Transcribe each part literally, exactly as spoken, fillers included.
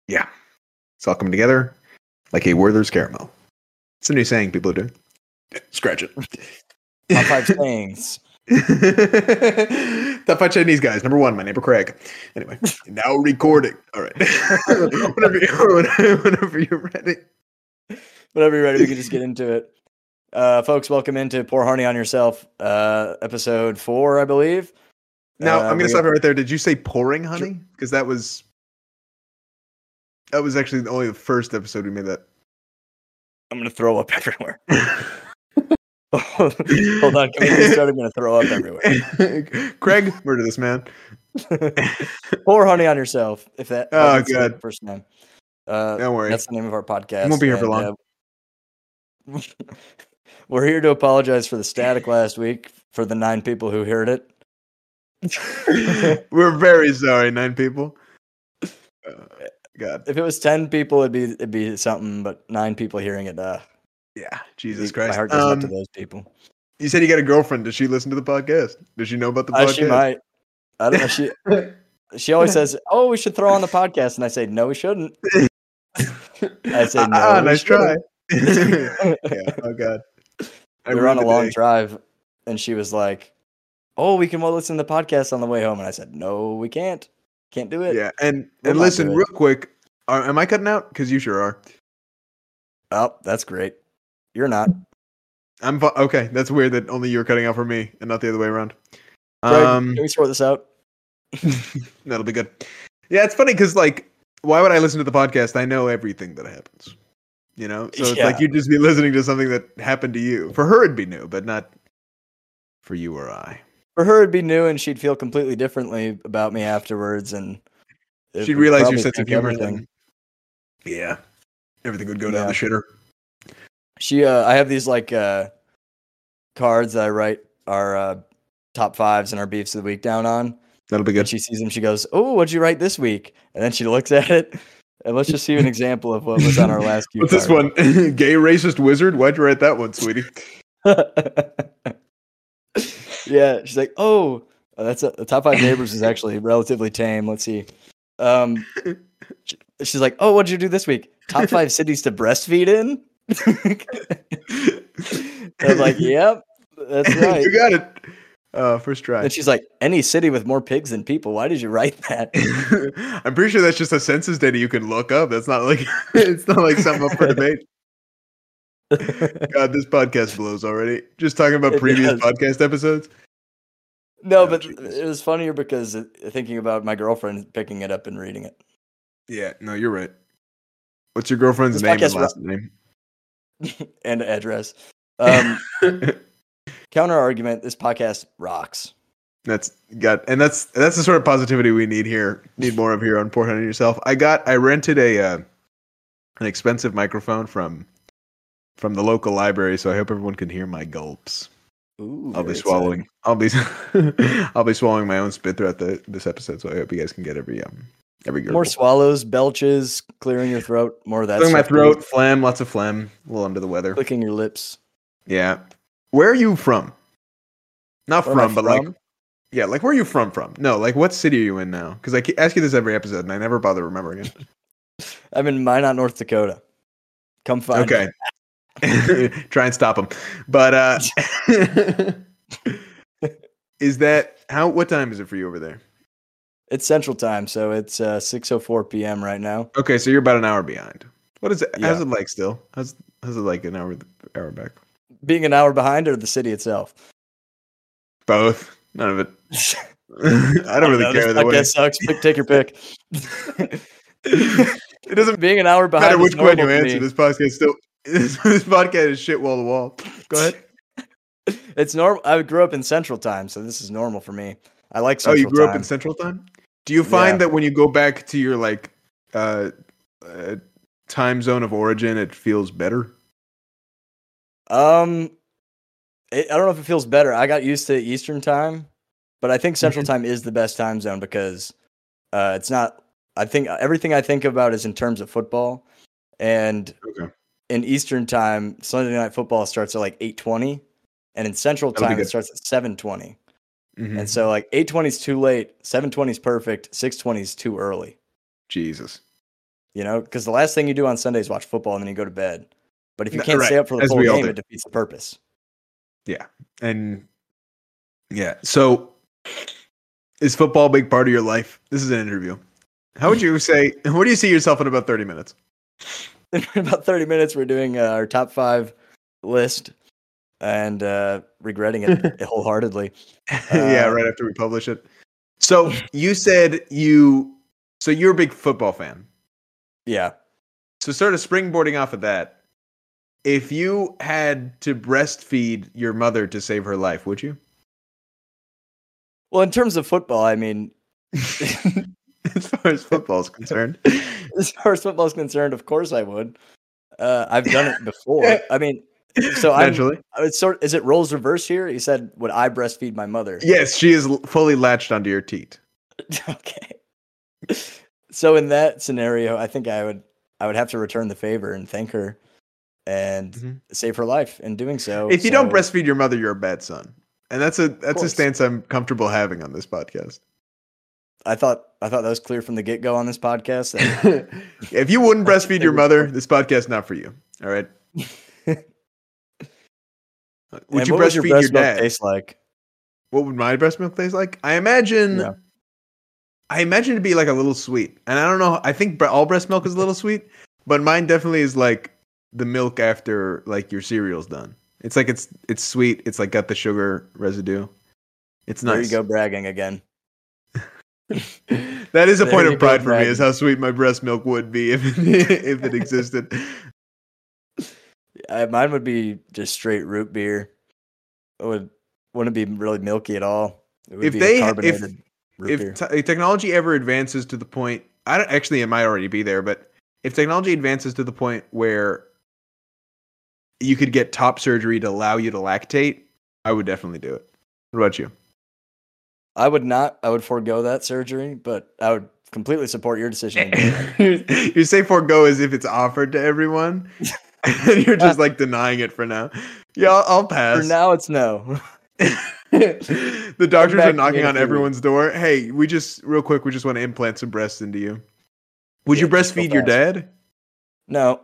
Yeah. It's all coming together like a Werther's caramel. It's a new saying people are doing. Scratch it. Top five sayings. Top five Chinese guys. Number one, my neighbor Craig. Anyway, now recording. All right. whenever, you, whenever you're ready. Whenever you're ready, we can just get into it. Uh, folks, welcome into Pour Honey on Yourself, uh, episode four, I believe. Now, uh, I'm going to stop you right there. Did you say pouring honey? Because that was... That was actually only the first episode we made that. I'm going to throw up everywhere. Hold on, can we get started? I'm going to throw up everywhere. Craig, murder this man. Pour Honey on Yourself. If that oh, good. First name. Uh, Don't worry. That's the name of our podcast. I won't be here and, for long. Uh, we're here to apologize for the static last week for the nine people who heard it. We're very sorry, nine people. Uh, God. If it was ten people, it'd be it'd be something, but nine people hearing it, uh, yeah, Jesus Christ. My heart goes um, out to those people. You said you got a girlfriend. Does she listen to the podcast? Does she know about the podcast? Uh, she might. I don't know. She she always says, "Oh, we should throw on the podcast," and I say, "No, we shouldn't." I say, "No." Ah, nice try. yeah. Oh God. I we were on a long day. drive, and she was like, "Oh, we can well listen to the podcast on the way home," and I said, "No, we can't. Can't do it." Yeah, and we'll and listen real quick. Are, am I cutting out? Because you sure are. Oh, that's great. You're not. I'm okay. That's weird that only you're cutting out for me and not the other way around. Greg, um, can we sort this out? That'll be good. Yeah, it's funny because like, why would I listen to the podcast? I know everything that happens. You know, so it's yeah. like you'd just be listening to something that happened to you. For her, it'd be new, but not for you or I. For her, it'd be new, and she'd feel completely differently about me afterwards, and she'd realize your sense of humor. Then, yeah, everything would go yeah. down the shitter. She, uh, I have these like uh, cards that I write our uh, top fives and our beefs of the week down on. That'll be good. And she sees them, she goes, "Oh, what'd you write this week?" And then she looks at it, and let's just see an example of what was on our last cue. What's this one? Gay racist wizard? Why'd you write that one, sweetie? Yeah, she's like, "Oh, that's a, the top five neighbors is actually relatively tame. Let's see." Um, she's like, "Oh, what'd you do this week? Top five cities to breastfeed in." I'm like, "Yep, that's right. You got it." Uh, first try. And she's like, "Any city with more pigs than people. Why did you write that?" I'm pretty sure that's just a census data you can look up. That's not like it's not like something up for debate. God, this podcast blows already. Just talking about it previous does. podcast episodes. No, oh, but Jesus. It was funnier because thinking about my girlfriend picking it up and reading it. Yeah, no, you're right. What's your girlfriend's this name and last ro- name? And address. Um, counter argument: this podcast rocks. That's got, and that's that's the sort of positivity we need here. Need more of here on Pour Honey Yourself. I got, I rented a uh, an expensive microphone from from the local library, so I hope everyone can hear my gulps. Ooh, I'll be swallowing. Exciting. I'll be I'll be swallowing my own spit throughout the this episode, so I hope you guys can get every um every gurgle. More swallows, belches, clearing your throat, more of that. Clearing my throat, phlegm, lots of phlegm, a little under the weather. Clicking your lips. Yeah. Where are you from? Not where from, but from? like, yeah, like where are you from? From? No, like what city are you in now? Because I ask you this every episode, and I never bother remembering it. I'm in Minot, North Dakota. Come find okay. me. Try and stop them. But uh is that how what time is it for you over there? It's Central Time, so it's uh six oh four p.m. right now. Okay, so you're about an hour behind. What is it? Yeah. How's it like still? How's how's it like an hour hour back? Being an hour behind or the city itself? Both. None of it. I don't really know, care. This podcast sucks. Pick, take your pick. It doesn't being an hour behind. matter which one you answer. Me. This podcast still. This, this podcast is shit wall to wall. Go ahead. It's normal. I grew up in Central Time, so this is normal for me. I like Central Oh, you grew time. up in Central Time? Do you find yeah. that when you go back to your like uh, uh, time zone of origin, it feels better? Um, it, I don't know if it feels better. I got used to Eastern Time, but I think Central Mm-hmm. Time is the best time zone because uh, it's not. I think everything I think about is in terms of football, and Okay. in Eastern Time, Sunday Night Football starts at like eight twenty, and in Central That'll be Time it good. starts at seven twenty. Mhm. And so like eight twenty is too late, seven twenty is perfect, six twenty is too early. Jesus. You know, because the last thing you do on Sunday is watch football and then you go to bed. But if you No, can't right, stay up for the as full we all game, do. it defeats the purpose. Yeah. And yeah. So is football a big part of your life? This is an interview. How would you say, where do you see yourself in about thirty minutes? In about thirty minutes, we're doing uh, our top five list and uh, regretting it wholeheartedly. yeah, Uh, right after we publish it. So you said you, so you're a big football fan. Yeah. So sort of springboarding off of that, if you had to breastfeed your mother to save her life, would you? Well, in terms of football, I mean, as far as football is concerned, as far as football is concerned, of course I would. Uh, I've done it before. I mean, so I'm. naturally. It's sort. Is it roles reverse here? You said, "Would I breastfeed my mother?" Yes, she is l- fully latched onto your teat. Okay. So in that scenario, I think I would. I would have to return the favor and thank her, and Mhm. save her life in doing so. If you So, don't breastfeed your mother, you're a bad son, and that's a that's a course. stance I'm comfortable having on this podcast. I thought I thought that was clear from the get go on this podcast. That, If you wouldn't That's breastfeed the your biggest mother, part. this podcast is not for you. All right. Would And you what would your breastfeed breast your milk dad? taste like? What would my breast milk taste like? I imagine. Yeah. I imagine it to be like a little sweet, and I don't know. I think bre- all breast milk is a little sweet, but mine definitely is like the milk after like your cereal's done. It's like it's it's sweet. It's like got the sugar residue. It's nice. There you go, bragging again. That is a There point you of go, pride for me, bragging. is how sweet my breast milk would be if if it existed. Uh, mine would be just straight root beer. It would wouldn't be really milky at all. It would If be they- a if- carbonated root beer. If te- technology ever advances to the point, I don't actually, it might already be there, but if technology advances to the point where you could get top surgery to allow you to lactate, I would definitely do it. What about you? I would not. I would forego that surgery, but I would completely support your decision. to do it. You say forego as if it's offered to everyone, and you're just like denying it for now. Yeah, I'll, I'll pass. For now, it's no. The doctors back are to me knocking in a on few everyone's door. Hey, we just real quick, we just want to implant some breasts into you. Would Yeah, you just go breastfeed your fast. dad? No.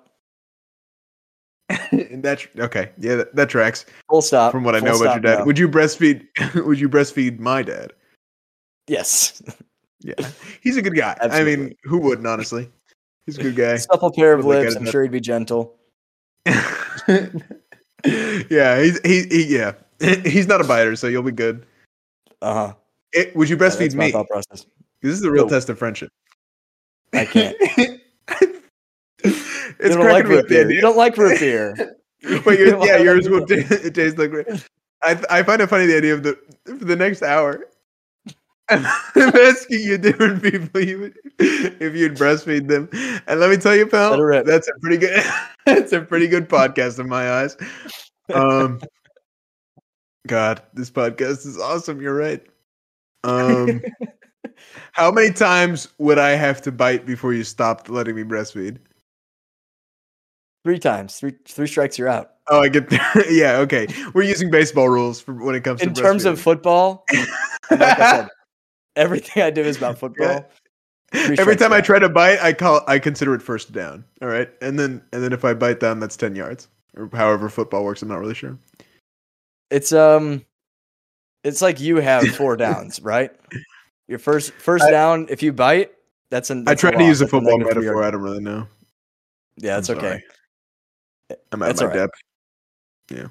That okay, yeah, that, that tracks. Full stop. From what I Full know about your stop, dad, no. would you breastfeed? Would you breastfeed my dad? Yes. Yeah, he's a good guy. I mean, Absolutely. who wouldn't? Honestly, he's a good guy. Supple pair of Would look lips. at I'm it- sure he'd be gentle. Yeah, he's he, he yeah, he's not a biter, so you'll be good. Uh huh. It, would you Yeah, breastfeed that's my me? thought process. This is a real No. test of friendship. I can't. It's you don't like cracking me up root the beer. You idea. don't like root beer. But yours, Why yeah, would I yours do will that? t- it taste like. I I find it funny the idea of the for the next hour. I'm asking you different people you would, if you'd breastfeed them, and let me tell you, Let pal, it rip. that's a pretty good. That's a pretty good podcast in my eyes. Um, God, this podcast is awesome. You're right. Um, how many times would I have to bite before you stopped letting me breastfeed? Three times. Three three strikes, you're out. Oh, I get there. Yeah, okay. We're using baseball rules for when it comes to In terms of breastfeeding. football, and like I said, everything I do is about football. Three Every strikes, time you're I out. try to bite, I call I consider it first down. All right, and then and then if I bite down, that's ten yards or however football works. I'm not really sure. It's um, it's like you have four downs, right? Your first first I- down, if you bite, that's an. I That's a tried to use a loss. That's a football negative three metaphor. yard- I don't really know. Yeah, that's I'm okay. sorry. I'm out That's of my all right. depth. Yeah.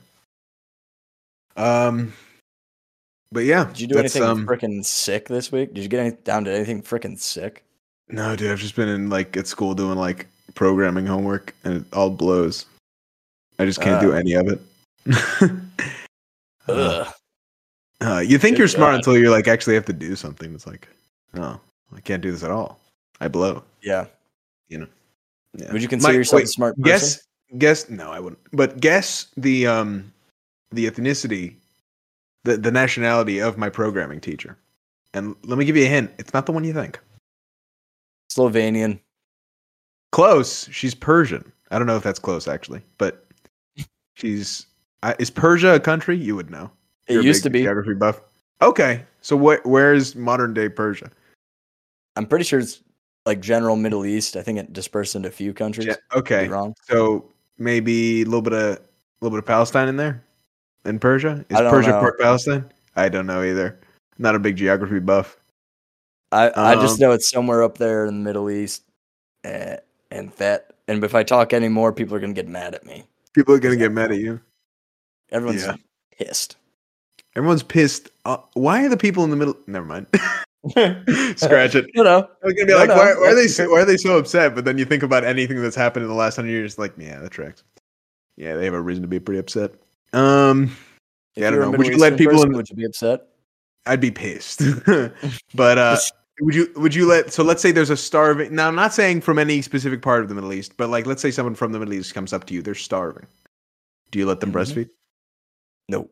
Um. But yeah, Did you do that's, anything um, freaking sick this week? Did you get any, down to anything freaking sick? No, dude, I've just been in like at school doing like programming homework, and it all blows. I just can't do Uh. any of it. uh, Ugh. uh, you think Good you're smart God. until you like actually have to do something. It's like, no, I can't do this at all. I blow. Yeah. Yeah. Would you consider My- yourself wait, a smart person? Guess, guess. No, I wouldn't. But guess the um, the ethnicity, the the nationality of my programming teacher. And let me give you a hint. It's not the one you think. Slovenian. Close. She's Persian. I don't know if that's close actually, but she's. I is Persia a country? You would know. It You're a used to big be. geography buff. Okay, so what? Where is modern day Persia? I'm pretty sure it's like general Middle East. I think it dispersed into a few countries. Yeah, okay, wrong. So maybe a little bit of a little bit of Palestine in there, in Persia. Is I don't Persia know. part Palestine? I don't know either. Not a big geography buff. I, I Um, just know it's somewhere up there in the Middle East, and, and that. And if I talk anymore, people are gonna get mad at me. People are gonna Is get that- mad at you. Everyone's Yeah. pissed. Everyone's pissed. Uh, why are the people in the middle? Never mind. Scratch it. You know, I was gonna be No, like, no, why, why are they that's so, okay. why are they so upset? But then you think about anything that's happened in the last hundred years, like, yeah, that tracks. Yeah, they have a reason to be pretty upset. Um, if Yeah, I don't you're a know. Would Middle you let Eastern people person, in- would you be upset? I'd be pissed. But uh, would you would you let? So let's say there's a starving. Now, I'm not saying from any specific part of the Middle East, but like, let's say someone from the Middle East comes up to you, they're starving. Do you let them Mhm. breastfeed? Nope.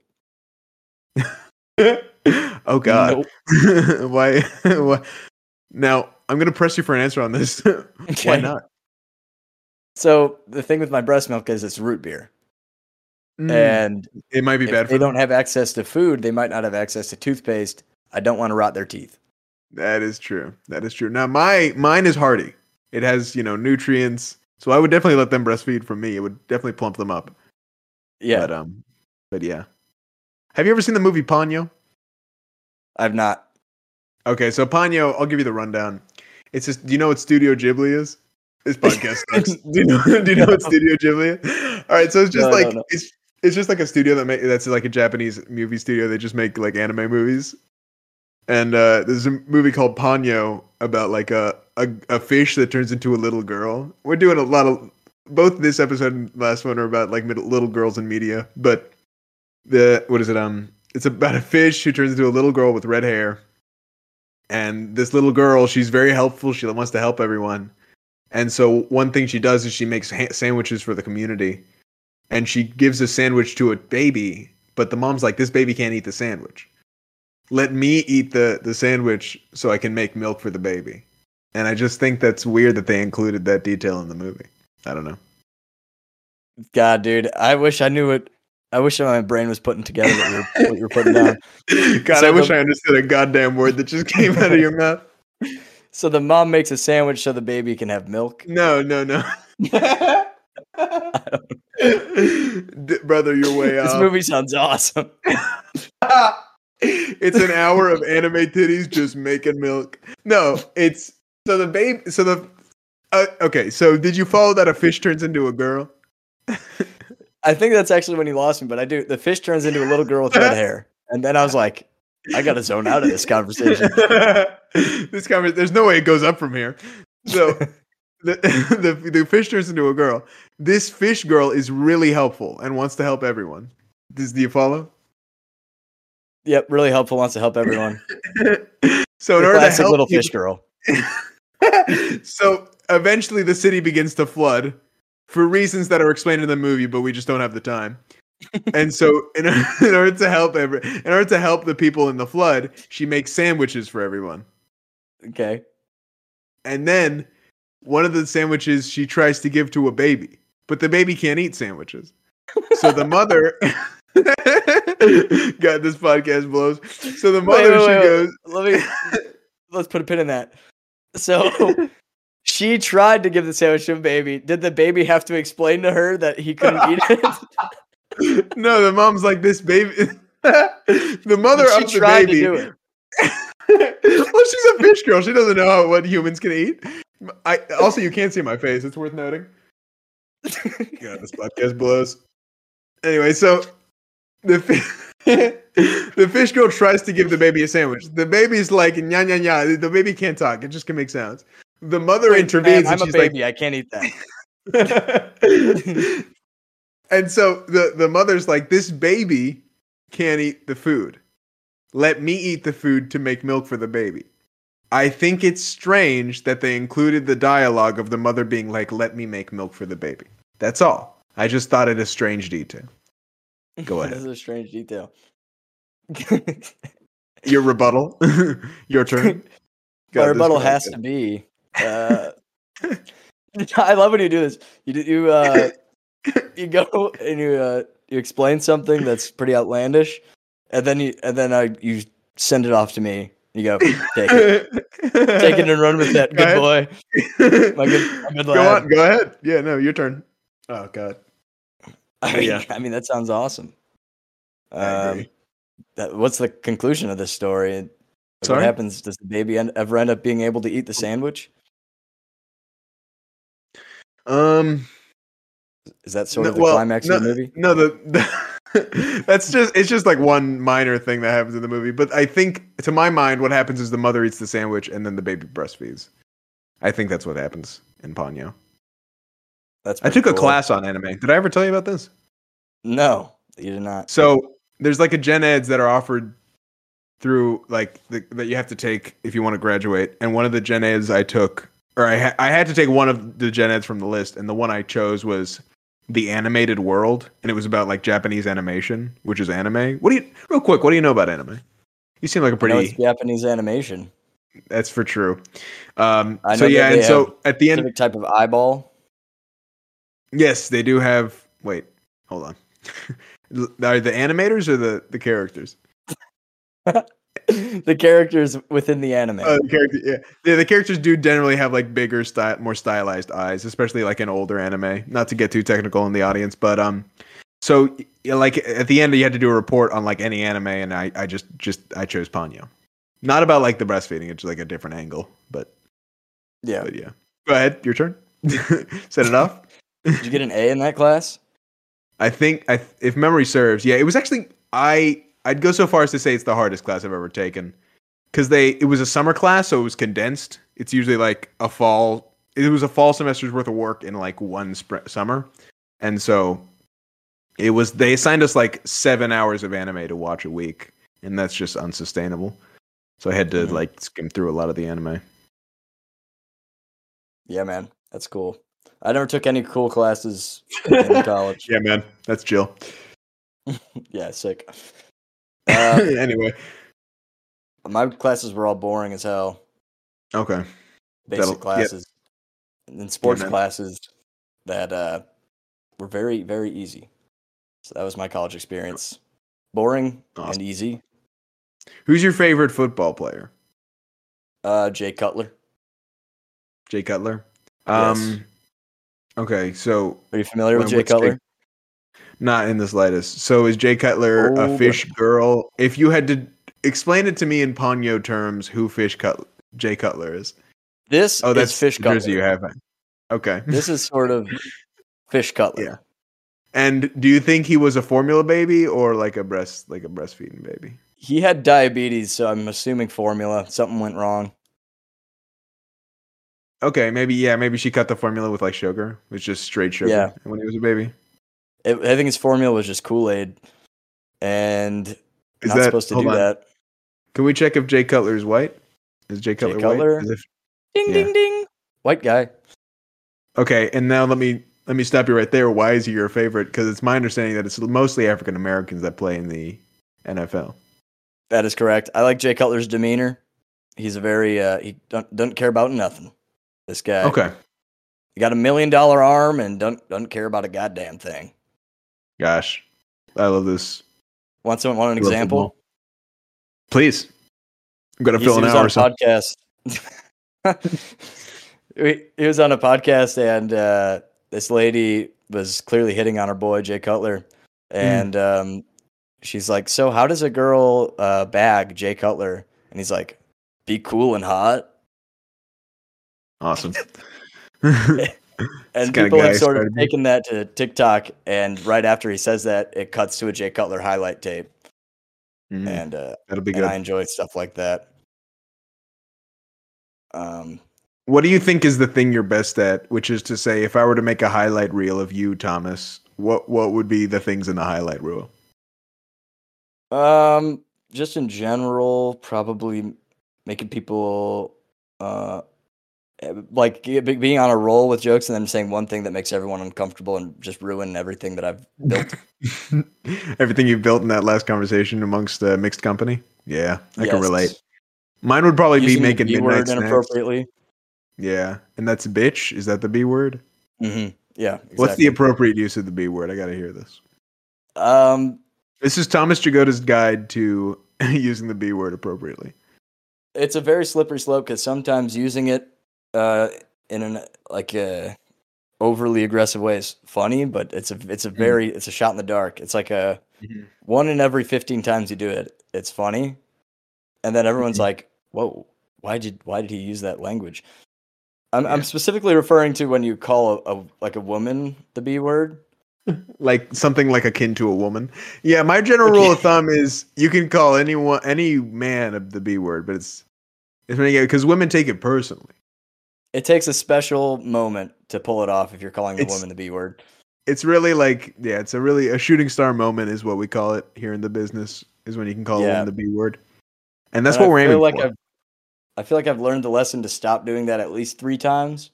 Oh God. Nope. Why? Why? Now I'm gonna press you for an answer on this. Why Okay. not? So the thing with my breast milk is it's root beer, Mm, and it might be if bad they for them. don't have access to food, they might not have access to toothpaste. I don't want to rot their teeth. That is true. That is true. Now my mine is hearty. It has, you know, nutrients. So I would definitely let them breastfeed from me. It would definitely plump them up. Yeah, But um but yeah. Have you ever seen the movie Ponyo? I've not. Okay, so Ponyo, I'll give you the rundown. It's just, do you know what Studio Ghibli is? This podcast sucks. do you know do you know what No. Studio Ghibli is? All right, so it's just No, I like don't know. it's it's just like a studio that make that's like a Japanese movie studio. They just make like anime movies. And uh, there's a movie called Ponyo about like a, a a fish that turns into a little girl. We're doing a lot of both this episode and last one are about like middle, little girls in media, but the what is it? Um, it's about a fish who turns into a little girl with red hair, and this little girl, she's very helpful. She wants to help everyone, and so one thing she does is she makes ha- sandwiches for the community, and she gives a sandwich to a baby, but the mom's like, this baby can't eat the sandwich. Let me eat the, the sandwich so I can make milk for the baby. And I just think that's weird that they included that detail in the movie. I don't know. God, dude, I wish I knew it. I wish my brain was putting together what you're, what you're putting down. God, So I wish the- I understood a goddamn word that just came out of your mouth. So the mom makes a sandwich so the baby can have milk. No, no, no. D- Brother, you're way This off. movie sounds awesome. It's an hour of anime titties just making milk. No, it's so the baby. So the uh, okay. So did you follow that a fish turns into a girl? I think that's actually when he lost me, but I do. The fish turns into a little girl with red hair, and then I was like, I got to zone out of this conversation. This conversation. There's no way it goes up from here. So the, the the fish turns into a girl. This fish girl is really helpful and wants to help everyone. Does do you follow? Yep, really helpful. Wants to help everyone. So in The order to classic help little people- fish girl. So eventually the city begins to flood for reasons that are explained in the movie, but we just don't have the time. And so in, in order to help every, in order to help the people in the flood, she makes sandwiches for everyone. Okay. And then one of the sandwiches she tries to give to a baby, but the baby can't eat sandwiches. So the mother God, this podcast blows. So the mother Wait, wait, she wait, wait. goes Let me let's put a pin in that. So she tried to give the sandwich to a baby. Did the baby have to explain to her that he couldn't eat it? No, the mom's like, this baby. The mother But she of the tried baby. to do it. Well, she's a fish girl. She doesn't know how, what humans can eat. I also, you can't see my face. It's worth noting. God, this podcast blows. Anyway, so the fi- the fish girl tries to give the baby a sandwich. The baby's like, nya nya nya. The baby can't talk. It just can make sounds. The mother Wait, intervenes ma'am, and I'm a she's like, baby. I can't eat that. and so the, the mother's like, this baby can't eat the food. Let me eat the food to make milk for the baby. I think it's strange that they included the dialogue of the mother being like, let me make milk for the baby. That's all. I just thought it a strange detail. Go This ahead. is a strange detail. Your rebuttal. Your turn. My God, this rebuttal guy- has to be. Uh, I love when you do this. You do- you uh, you go and you uh, you explain something that's pretty outlandish, and then you and then I you send it off to me, You go, take it. Take it and run with that, Go good boy. ahead. My good, my good Go lad. on, go ahead. Yeah, no, your turn. Oh god. I mean, yeah. I mean that sounds awesome. I Um, agree. that, what's the conclusion of this story? Like, Sorry? what happens? Does the baby end, ever end up being able to eat the sandwich? Um Is that sort no, of the well, climax no, of the movie? no, the, the that's just it's just like one minor thing that happens in the movie. But I think, to my mind, what happens is the mother eats the sandwich and then the baby breastfeeds. I think that's what happens in Ponyo. That's I pretty took a cool. class on anime. Did I ever tell you about this? No, you did not. So there's like a gen eds that are offered through like the, that you have to take if you want to graduate. And one of the gen eds I took, or I ha- I had to take one of the gen eds from the list, and the one I chose was the animated world, and it was about like Japanese animation, which is anime. What do you real quick? What do you know about anime? You seem like a I know pretty. it's Japanese animation. That's for true. Um, I so know yeah, that they and so have at the end, specific type of eyeball. yes, they do have. Wait, hold on. Are the animators or the the characters? The characters within the anime. Uh, the character, yeah. yeah, the characters do generally have like bigger, style, more stylized eyes, especially like in older anime. Not to get too technical in the audience, but um, so yeah, like at the end, you had to do a report on like any anime, and I, I just, just I chose Ponyo. Not about like the breastfeeding; it's like a different angle, but yeah. but yeah. Go ahead, your turn. Set it off. Did you get an A in that class? I think, I if memory serves, yeah, it was actually I. I'd go so far as to say it's the hardest class I've ever taken. Because they, it was a summer class, so it was condensed. It's usually like a fall. It was a fall semester's worth of work in like one spring, summer, and so it was. They assigned us like seven hours of anime to watch a week, and that's just unsustainable. So I had to Mhm. like skim through a lot of the anime. Yeah, man, that's cool. I never took any cool classes in college. Yeah, man, that's chill. Yeah, sick. Uh, anyway, my classes were all boring as hell. okay. Basic That'll- classes, and then sports man. classes that uh, were very, very easy. So that was my college experience. Boring Awesome. and easy. Who's your favorite football player? Uh, Jay Cutler. Jay Cutler. Yes. Um. Okay, so Are you familiar with When- Jay what's Jay- Cutler? not in the slightest. So is Jay Cutler Oh, a fish girl? If you had to explain it to me in Ponyo terms, who fish cut Jay Cutler is? This Oh, that's is Fish the Cutler. jersey you have. Okay. This is sort of Fish Cutler. Yeah. And do you think he was a formula baby or like a breast, like a breastfeeding baby? He had diabetes, so I'm assuming formula. Something went wrong. Okay, maybe yeah, maybe she cut the formula with like sugar. It was just straight sugar Yeah. when he was a baby. It, I think his formula was just Kool-Aid, and Is not that supposed to hold do on. that. Can we check if Jay Cutler is white? Is Jay Cutler, Cutler? white? Is it- Ding, Yeah. ding, ding. White guy. Okay, and now let me let me stop you right there. Why is he your favorite? Because it's my understanding that it's mostly African Americans that play in the N F L. That is correct. I like Jay Cutler's demeanor. He's a very uh, he don't doesn't care about nothing. This guy. Okay, He got a million dollar arm and don't doesn't care about a goddamn thing. gosh, I love this. Want some want an I love example? football. Please, I'm gonna He, fill he an was hour on or a so. podcast. he, he was on a podcast and uh, this lady was clearly hitting on her boy Jay Cutler, and um, she's like, "So how does a girl uh, bag Jay Cutler?" And he's like, "Be cool and hot." Awesome. And kinda people guy have I sort of started- taken that to TikTok, and right after he says that, it cuts to a Jay Cutler highlight tape, Mhm, and uh, that'll be and good. I enjoy stuff like that. Um, What do you think is the thing you're best at? Which is to say, if I were to make a highlight reel of you, Thomas, what what would be the things in the highlight reel? um, just in general, probably making people uh, eh, like be- being on a roll with jokes and then saying one thing that makes everyone uncomfortable and just ruin everything that I've built. Everything you built in that last conversation amongst uh, mixed company. Yeah, I can Yes. relate. Mine would probably Using be making the B midnight word snacks. inappropriately. Yeah, and that's bitch. Is that the B word? hmm Yeah. Exactly. What's the appropriate use of the B word? I got to hear this. um? This is Thomas Jagoda's guide to using the B word appropriately. it's a very slippery slope because sometimes using it uh, in an like a overly aggressive way is funny, but it's a it's a very it's a shot in the dark. It's like a Mhm. one in every fifteen times you do it, it's funny, and then everyone's Mhm. like, "Whoa, why did why did he use that language?" I'm Yeah. I'm specifically referring to when you call a, a like a woman the B word. Like something like akin to a woman. Yeah, my general Okay. rule of thumb is you can call anyone, any man, of the B word, but it's it's because women take it personally. It takes a special moment to pull it off if you're calling the It's woman the B word. it's really like yeah, it's a really a shooting star moment is what we call it here in the business. Is when you can call a woman Yeah, the B word, and that's and what I we're feel aiming like for. I've I feel like I've learned the lesson to stop doing that at least three times.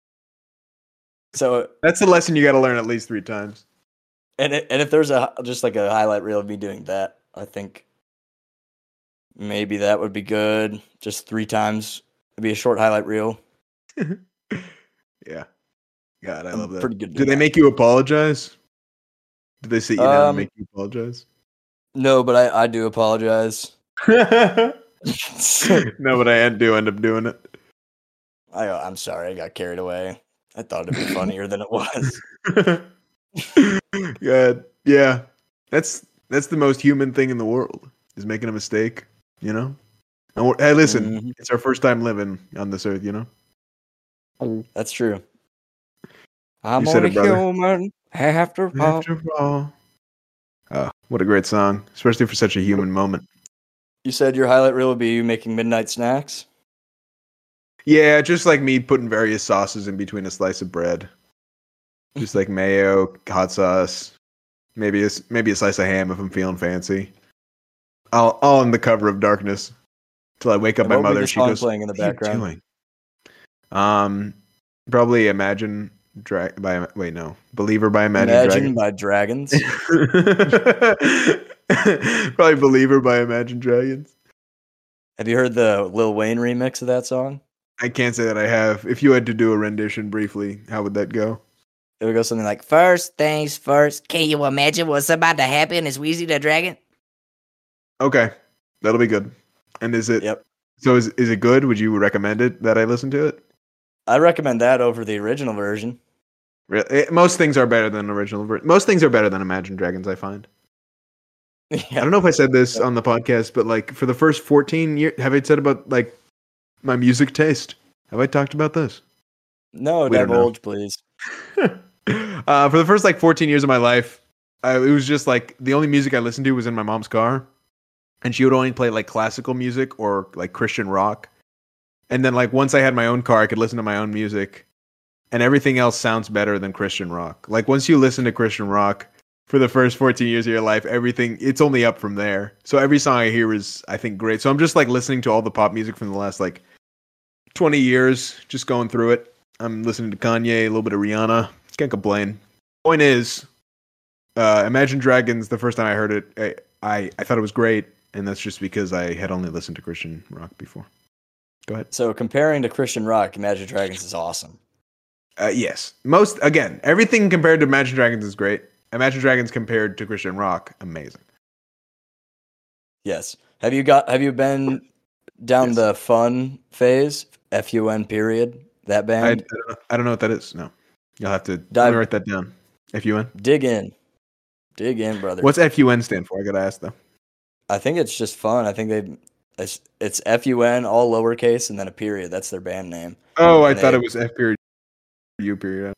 So, That's the lesson you got to learn at least three times. and it, and if there's a just like a highlight reel of me doing that, I think maybe that would be good. Just three times. It'd be a short highlight reel. Yeah, God, I love I'm that. pretty good Do doing they that. make you apologize? Do they sit you down and Um, make you apologize? no, but I, I do apologize. No, but I do end up doing it. I I'm sorry, I got carried away. I thought it'd be funnier than it was. God, yeah, that's that's the most human thing in the world is making a mistake. You know. And we're- hey, listen, Mhm. it's our first time living on this earth. You know. That's true. I'm You said only it, brother. human after all. After all. Oh, what a great song, especially for such a human moment. You said your highlight reel would be you making midnight snacks. Yeah, just like me putting various sauces in between a slice of bread. Just like mayo, hot sauce, maybe a, maybe a slice of ham if I'm feeling fancy. All, all in the cover of darkness. Till I wake up And my what would be mother the and she song goes, playing in the "What are you background? doing?" Um, probably Imagine Dra- by wait no, Believer by Imagine Imagine Dragons. by Dragons. Probably Believer by Imagine Dragons. Have you heard the Lil Wayne remix of that song? I can't say that I have. If you had to do a rendition briefly, how would that go? It would go something like, "First things first, can you imagine what's about to happen? Is Weezy the Dragon?" Okay, that'll be good. And is it Yep. so? Is is it good? Would you recommend it that I listen to it? I recommend that over the original version. Re- eh, Most things are better than original. ver- Most things are better than Imagine Dragons. I find. I Yeah. don't know if I said this on the podcast, but like for the first fourteen years, have I said about like my music taste? Have I talked about this? No, We don't know. divulge, please. uh, for the first like fourteen years of my life, I, it was just like the only music I listened to was in my mom's car, and she would only play like classical music or like Christian rock. And then like once I had my own car, I could listen to my own music, and everything else sounds better than Christian rock. Like once you listen to Christian rock for the first fourteen years of your life, everything it's only up from there. So every song I hear is I think great. So I'm just like listening to all the pop music from the last like twenty years, just going through it. I'm listening to Kanye, a little bit of Rihanna. Can't complain. Point is, uh, Imagine Dragons. The first time I heard it, I, I I thought it was great, and that's just because I had only listened to Christian rock before. Go ahead. So comparing to Christian rock, Imagine Dragons is awesome. Uh, yes, most again, everything compared to Imagine Dragons is great. Imagine Dragons compared to Christian rock, amazing. Yes. Have you got? Have you been down Yes. the fun phase? F U N period. That I, band. I, don't know, I don't know what that is. No, you'll have to let Dive- me write that down. F U N. Dig in. Dig in, brother. What's F U N stand for? I gotta ask though. I think it's just fun. I think they it's, it's F U N all lowercase and then a period. That's their band name. Oh, I And thought they- it was F period U period.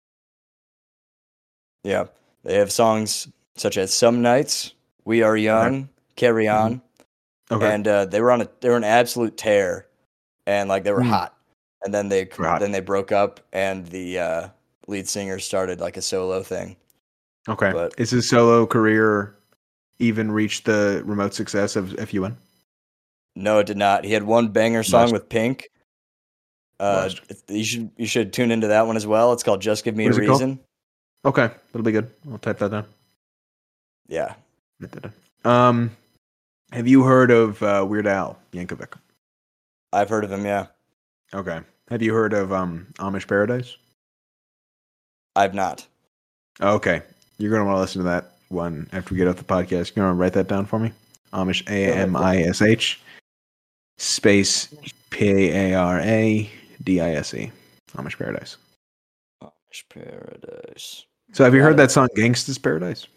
Yeah. They have songs such as Some Nights, We Are Young, Carry On. Okay. And uh, they were on a they were an absolute tear. And like they were Hmm. hot. And then they We're hot. then they broke up and the uh, lead singer started like a solo thing. Okay. But- Is his solo career even reach the remote success of F U N? No, it did not. He had one banger song Must. with Pink. Uh, Must. it- you should you should tune into that one as well. It's called Just Give Me What a is it called? Reason. Okay, that'll be good. I'll type that down. Yeah. Write that down. Um, have you heard of uh, Weird Al Yankovic? I've heard of him, yeah. Okay. Have you heard of um, Amish Paradise? I've not. Okay, you're gonna want to listen to that one after we get off the podcast. You're gonna write that down for me. Amish A M I S H. space P A R A D I S E. Amish Paradise. Amish Paradise. So have you Got heard it. that song Gangsta's Paradise?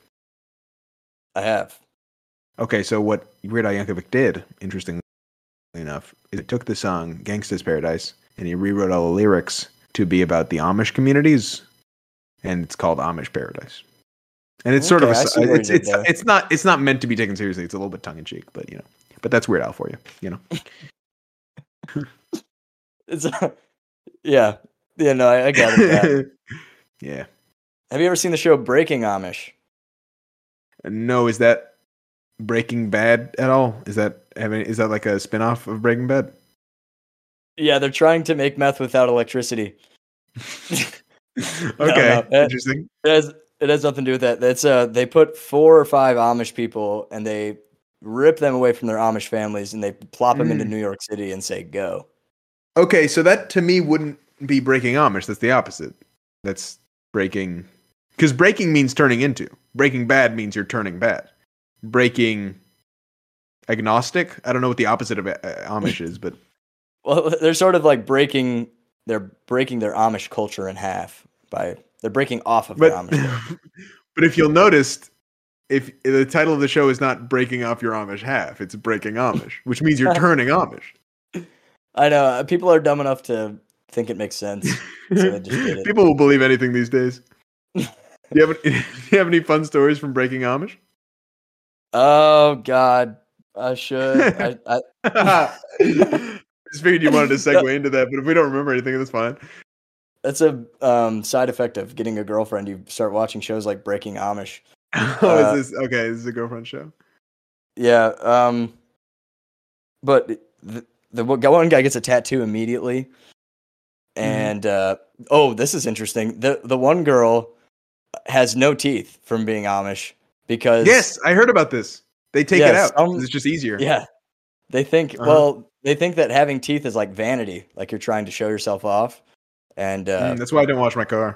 I have. Okay, so what Weird Al Yankovic did, interestingly enough, is it took the song Gangsta's Paradise and he rewrote all the lyrics to be about the Amish communities, and it's called Amish Paradise. And it's sort of Okay, I a, see what it's he did it's there. it's not it's not meant to be taken seriously. It's a little bit tongue in cheek, but you know, but that's Weird Al for you, you know. It's yeah, yeah. No, I, I gathered that. Yeah. Have you ever seen the show Breaking Amish? No, is that Breaking Bad at all? Is that having is that like a spin-off of Breaking Bad? Yeah, they're trying to make meth without electricity. Okay, No, no, it- interesting. It has it has nothing to do with that. That's uh, they put four or five Amish people and they rip them away from their Amish families and they plop them into Mm. New York City and say go. Okay, so that to me wouldn't be breaking Amish. That's the opposite. That's breaking, because breaking means turning into. Breaking Bad means you're turning bad. Breaking agnostic. I don't know what the opposite of uh, Amish is, but Well, they're sort of like breaking. They're breaking their Amish culture in half by they're breaking off of but their Amish culture. but if you'll notice, if the title of the show is not breaking off your Amish half, it's breaking Amish, which means you're turning Amish. I know uh, people are dumb enough to think it makes sense, so they just did it. People will believe anything these days. Do you have do you have any fun stories from breaking Amish? Oh God, I should. I, I Just figured you wanted to segue into that, but if we don't remember anything, that's fine. That's a um, side effect of getting a girlfriend. You start watching shows like Breaking Amish. Oh, Uh, is this okay? This is a girlfriend show. Yeah, um, but the, the one guy gets a tattoo immediately, and uh, oh, this is interesting. the The one girl has no teeth from being Amish because Yes, I heard about this. They take Yeah, it out. 'cause some- it's just easier. yeah, they think Uh-huh. well they think that having teeth is like vanity, like you're trying to show yourself off, and uh, Mm, that's why I don't wash my car.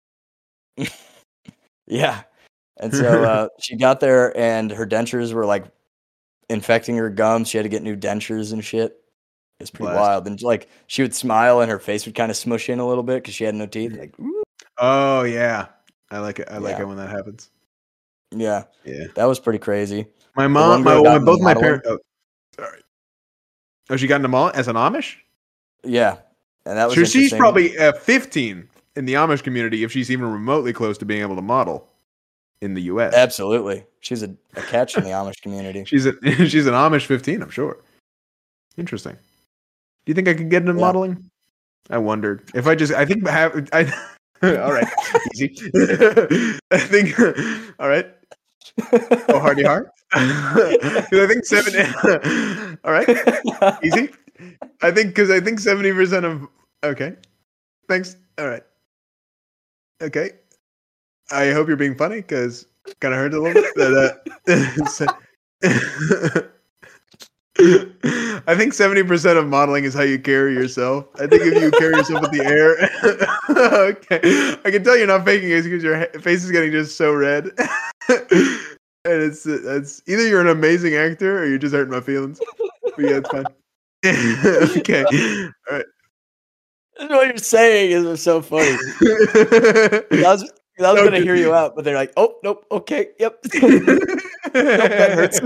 yeah. And so uh, she got there and her dentures were like infecting her gums. She had to get new dentures and shit. It's pretty Blast. wild. And like she would smile and her face would kind of smush in a little bit because she had no teeth. Like, ooh. Oh yeah, I like it. I like Yeah. it when that happens. Yeah, Yeah, that was pretty crazy. my one mom, my, girl got my into both my modeling. parents. Oh, sorry. Oh, she got into mall as an Amish. Yeah, and that was So she's interesting. probably uh, fifteen in the Amish community if she's even remotely close to being able to model in the U S. Absolutely. She's a, a catch in the Amish community. She's a, she's an Amish fifteen, I'm sure. Interesting. Do you think I could get into Yeah. modeling? I wondered if I just. I think I have. I, all right, easy. I think. All right. Oh, hearty heart. 'Cause I think seven. All right, easy. I think because I think seventy percent of. Okay. Thanks. All right. Okay. I hope you're being funny because kind of hurt a little bit. But, uh, I think seventy percent of modeling is how you carry yourself. I think if you carry yourself with the air, okay. I can tell you're not faking it because your he- face is getting just so red. And it's it's either you're an amazing actor or you're just hurting my feelings. But yeah, it's fine. Okay. All right. What you're saying is so funny. I was, I was No, going to good. hear you out, but they're like, oh, nope, okay, yep. that hurts.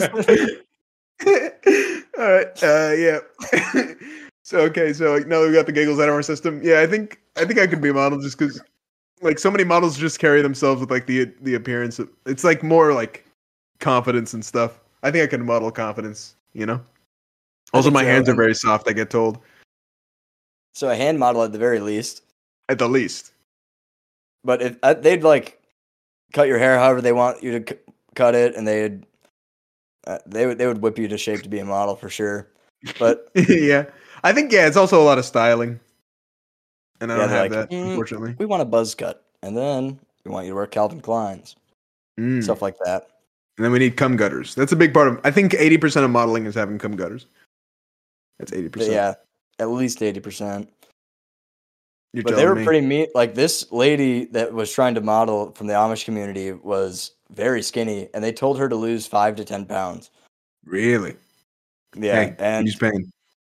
All right. Uh, yeah. So okay. So like, now that we got the giggles out of our system. Yeah, I think I think I could be a model just because, like, so many models just carry themselves with like the the appearance. Of, it's like more like confidence and stuff. I think I can model confidence. You know. I Also, think my so, hands are and- very soft. I get told So a hand model at the very least. at the least. But if uh, they'd like cut your hair however they want you to c- cut it, and they'd uh, they would they would whip you to shape to be a model for sure. But Yeah, I think yeah, it's also a lot of styling, and I Yeah, don't they're have like, that "Mm, unfortunately. we want a buzz cut, and then we want you to wear Calvin Klein's, Mm. stuff like that. And then we need cum gutters. That's a big part of. I think eighty percent of modeling is having cum gutters. That's eighty But percent. yeah, at least eighty percent. You're But they telling were me. pretty mean. Like this lady that was trying to model from the Amish community was very skinny, and they told her to lose five to ten pounds. Really? Yeah, Hey, and who's paying?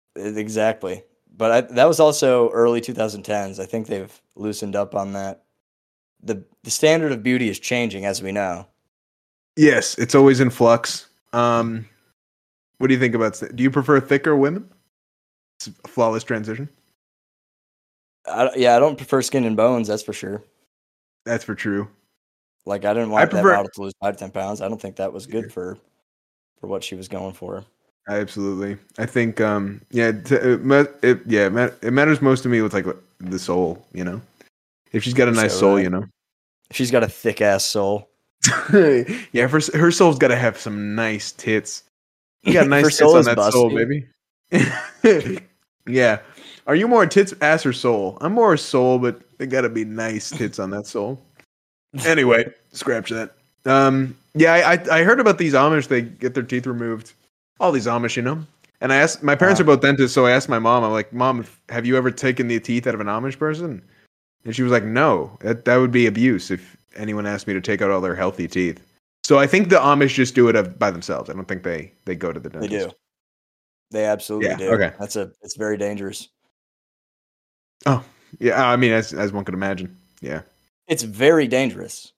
Exactly. But I, that was also early twenty tens. I think they've loosened up on that. The the standard of beauty is changing, as we know. Yes, it's always in flux. Um, what do you think about? Do you prefer thicker women? It's a flawless transition. I, yeah, I don't prefer skin and bones. That's for sure. That's for true. Like I didn't want I prefer, that model to lose five to ten pounds. I don't think that was good for for what she was going for. Absolutely. I think, um, yeah, t- it, ma- it, yeah, it, ma- it matters most to me with like the soul, you know, if she's got a nice So, soul, uh, you know, She's got a thick ass soul. yeah, her, her soul's got to have some nice tits. You got nice Her tits soul on is that soul, busty. baby. Yeah. Are you more tits, ass, or soul? I'm more soul, but they got to be nice tits on that soul. Anyway, scratch that. Um, yeah, I, I I heard about these Amish. They get their teeth removed. All these Amish, you know. And I asked, my parents Uh, are both dentists, so I asked my mom. I'm like, Mom, have you ever taken the teeth out of an Amish person? And she was like, No, that that would be abuse if anyone asked me to take out all their healthy teeth. So I think the Amish just do it by themselves. I don't think they they go to the They dentist. do. They absolutely Yeah. do. Okay. That's a. It's very dangerous. Oh, yeah. I mean, as as one could imagine. Yeah. It's very dangerous.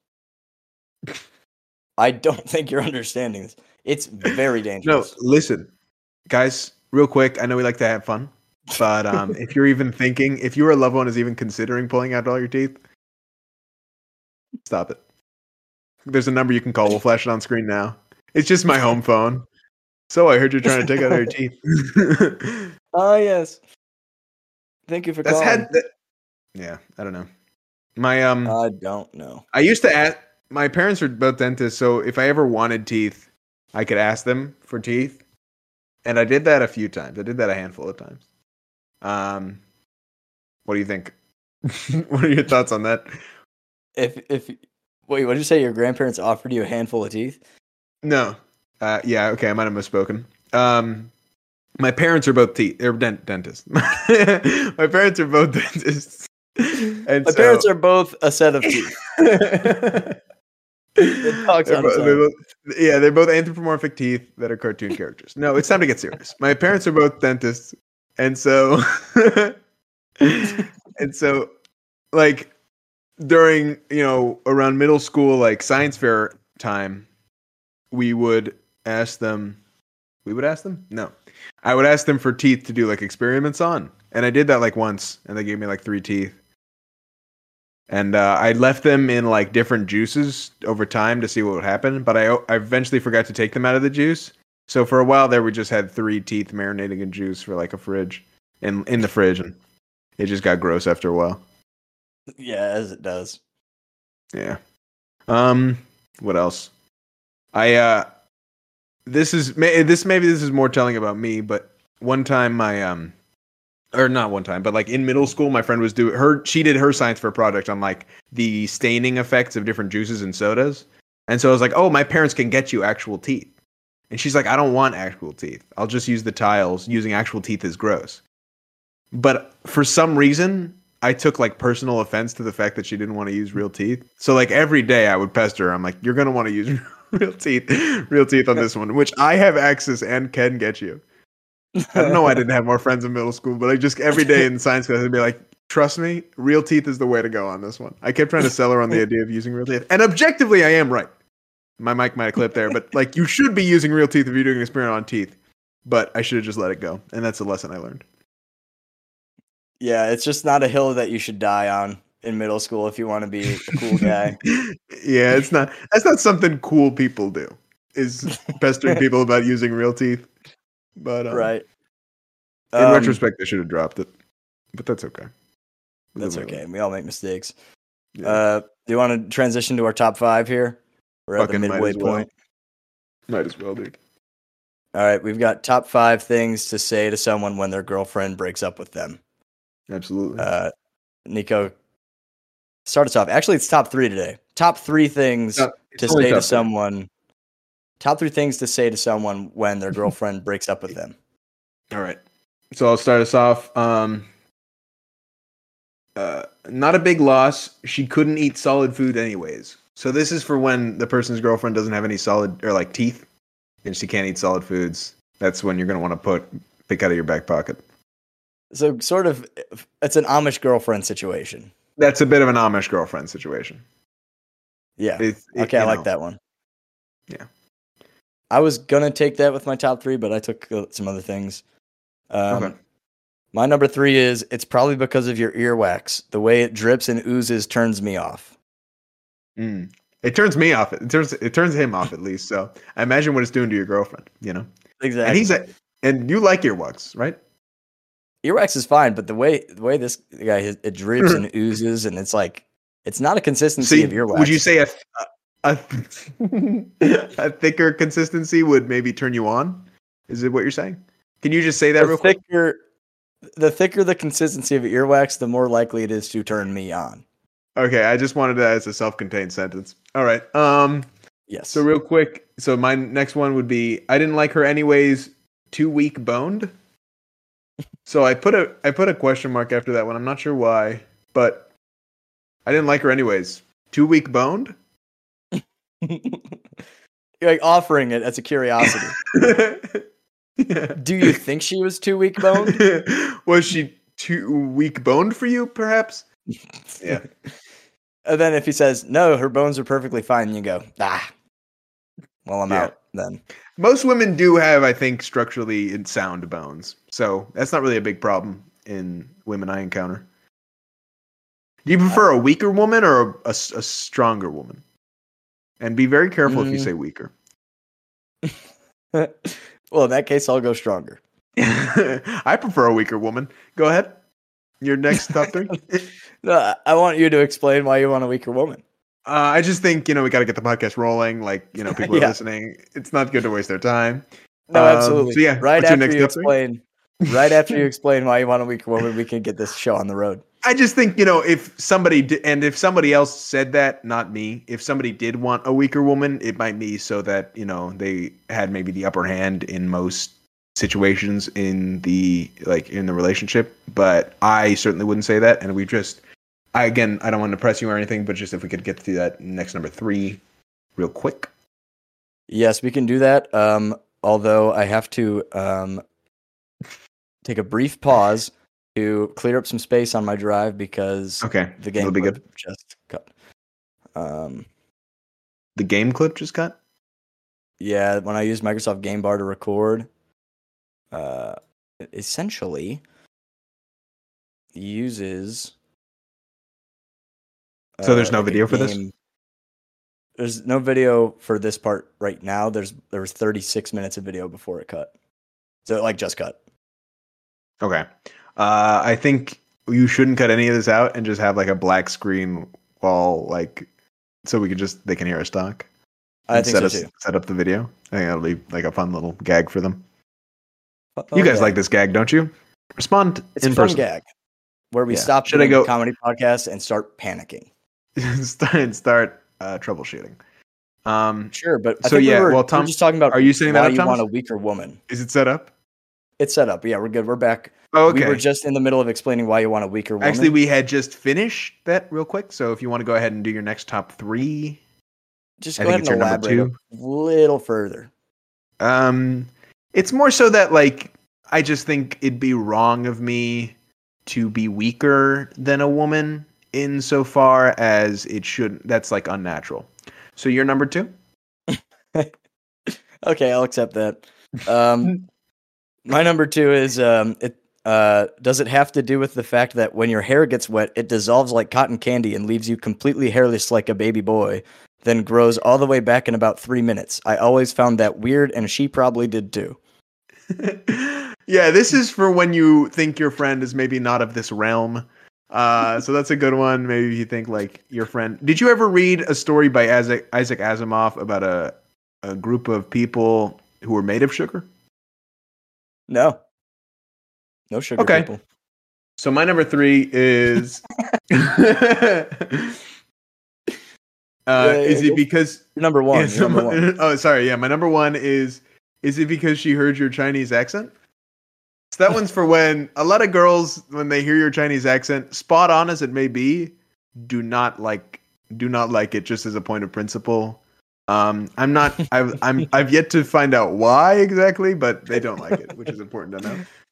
I don't think you're understanding this. It's very No, dangerous. listen, guys. Real quick, I know we like to have fun, but um, if you're even thinking, if your loved one is even considering pulling out all your teeth, stop it. There's a number you can call. We'll flash it on screen now. It's just my home phone. So I heard you're trying to take out all your teeth. Oh yes. Thank you for That's calling. had. That, yeah, I don't know. My um, I don't know. I used to ask. My parents are both dentists, so if I ever wanted teeth, I could ask them for teeth, and I did that a few times. I did that a handful of times. Um, what do you think? What are your thoughts on that? If if wait, what did you say? Your grandparents offered you a handful of teeth? No. Uh, yeah. Okay, I might have misspoken. Um, my parents are both teeth. They're dent- dentists. My parents are both dentists. And My so, parents are both a set of teeth. It talks they're on its both- they're own. both- yeah, they're both anthropomorphic teeth that are cartoon characters. No, it's time to get serious. My parents are both dentists, and so, and so, like during you know around middle school, like science fair time, we would ask them. We would ask them. No, I would ask them for teeth to do like experiments on, and I did that like once, and they gave me like three teeth. And uh, I left them in like different juices over time to see what would happen, but I, I eventually forgot to take them out of the juice. So for a while there, we just had three teeth marinating in juice for like a fridge, in in the fridge, and it just got gross after a while. Yeah, as it does. Yeah. Um. What else? I uh. This is may this maybe this is more telling about me, but one time my um. Or not one time, but like in middle school, my friend was doing her. She did her science fair project on like the staining effects of different juices and sodas, and so I was like, "Oh, my parents can get you actual teeth," and she's like, "I don't want actual teeth. I'll just use the tiles. Using actual teeth is gross." But for some reason, I took like personal offense to the fact that she didn't want to use real teeth. So like every day, I would pester her. I'm like, "You're gonna want to use real teeth, real teeth on this one, which I have access and can get you." I don't know why I didn't have more friends in middle school, but I just every day in science class I'd be like, trust me, real teeth is the way to go on this one. I kept trying to sell her on the idea of using real teeth. And objectively, I am right. My mic might have clipped there, but like you should be using real teeth if you're doing an experiment on teeth. But I should have just let it go. And that's a lesson I learned. Yeah, it's just not a hill that you should die on in middle school if you want to be a cool guy. Yeah, it's not that's not something cool people do. Is pestering people about using real teeth. But um, Right. in Um, retrospect, I should have dropped it. But that's okay. We That's live and okay. learn. We all make mistakes. Yeah. Uh, do you want to transition to our top five here? We're at the Fucking might midway as well. point. Might as well, dude. All right, we've got top five things to say to someone when their girlfriend breaks up with them. Absolutely. Uh, Nico, start us off. Actually, it's top three today. Top three things No, it's to only say to top three. someone. Top three things to say to someone when their girlfriend breaks up with them. All right. So I'll start us off. Um, uh, not a big loss. She couldn't eat solid food anyways. So this is for when the person's girlfriend doesn't have any solid or like teeth, and she can't eat solid foods. That's when you're gonna want to put pick out of your back pocket. So sort of, it's an Amish girlfriend situation. That's a bit of an Amish girlfriend situation. Yeah. It's, it, okay, I like know. that one. Yeah. I was going to take that with my top three, but I took uh, some other things. Um, okay. My number three is, it's probably because of your earwax. The way it drips and oozes turns me off. Mm. It turns me off. It turns it turns him off at least. So I imagine what it's doing to your girlfriend, you know? Exactly. And he's a, and you like earwax, right? Earwax is fine, but the way the way this guy, it drips and oozes, and it's like, it's not a consistency See, of earwax. would you say a, a, a thicker consistency would maybe turn you on? Is it what you're saying? Can you just say that the real thicker, quick? The thicker the consistency of earwax, the more likely it is to turn me on. Okay, I just wanted that as a self-contained sentence. All right. Um, yes. So real quick, so my next one would be, I didn't like her anyways, too weak boned. So I put a I put a question mark after that one. I'm not sure why, but I didn't like her anyways. Too weak boned? You're like offering it as a curiosity. Yeah. Do you think she was too weak boned? Was she too weak boned for you, perhaps? Yeah. And then if he says, no, her bones are perfectly fine, you go, ah, well, I'm Yeah. out then. Most women do have, I think, structurally sound bones. So that's not really a big problem in women I encounter. Do you prefer a weaker woman or a, a, a stronger woman? And be very careful Mm. if you say weaker. Well, in that case, I'll go stronger. I prefer a weaker woman. Go ahead. Your next top three. No, I want you to explain why you want a weaker woman. Uh, I just think, you know, we got to get the podcast rolling. Like, you know, people are Yeah. listening. It's not good to waste their time. No, Um, absolutely. so yeah, right what's your after next you top three? explain, right after you explain why you want a weaker woman, we can get this show on the road. I just think, you know, if somebody did, and if somebody else said that, not me, if somebody did want a weaker woman, it might be so that, you know, they had maybe the upper hand in most situations in the, like, in the relationship. But I certainly wouldn't say that. And we just, I, again, I don't want to press you or anything, but just if we could get to that next number three real quick. Yes, we can do that. Um, although I have to um, take a brief pause to clear up some space on my drive because Okay. the game That'll be clip good. just cut. Um, The game clip just cut? yeah, when I use Microsoft Game Bar to record, uh, it essentially uses. So there's uh, no like a video for this? game- There's no video for this part right now. There's there was thirty-six minutes of video before it cut. So it like just cut. Okay. Uh, I think you shouldn't cut any of this out and just have like a black screen while like so we can just they can hear us talk. I and think set so us too. set up the video. I think that'll be like a fun little gag for them. Oh, you guys yeah. like this gag, don't you? Respond It's in a fun person. gag where we Yeah. stop Should I doing go- a comedy podcast and start panicking. start and start uh, troubleshooting. Um, Sure, but I So, think yeah, we were, well, we Tom, were just talking about are you setting that why up, you Thomas? want a weaker woman. is it set up? It's set up. Yeah, we're good. We're back. Oh, okay. We were just in the middle of explaining why you want a weaker woman. Actually, we had just finished that real quick. So if you want to go ahead and do your next top three, just I go think ahead and it's your number elaborate a little further. Um, it's more so that like I just think it'd be wrong of me to be weaker than a woman insofar as it should. That's like unnatural. So you're number two. Okay, I'll accept that. Um, my number two is um, it. Uh, does it have to do with the fact that when your hair gets wet, it dissolves like cotton candy and leaves you completely hairless like a baby boy, then grows all the way back in about three minutes? I always found that weird, and she probably did too. Yeah, this is for when you think your friend is maybe not of this realm. Uh, so that's a good one. Maybe you think like your friend. Did you ever read a story by Isaac Isaac Asimov about a a group of people who were made of sugar? No, no sugar Okay. people. So my number three is. uh, is it because You're number one. Yeah, You're so number my- one. oh, sorry. Yeah, my number one is. Is it because she heard your Chinese accent? So that one's for when a lot of girls, when they hear your Chinese accent, spot on as it may be, do not like do not like it. Just as a point of principle, um, I'm not. I've I'm I've yet to find out why exactly, but they don't like it, which is important to know.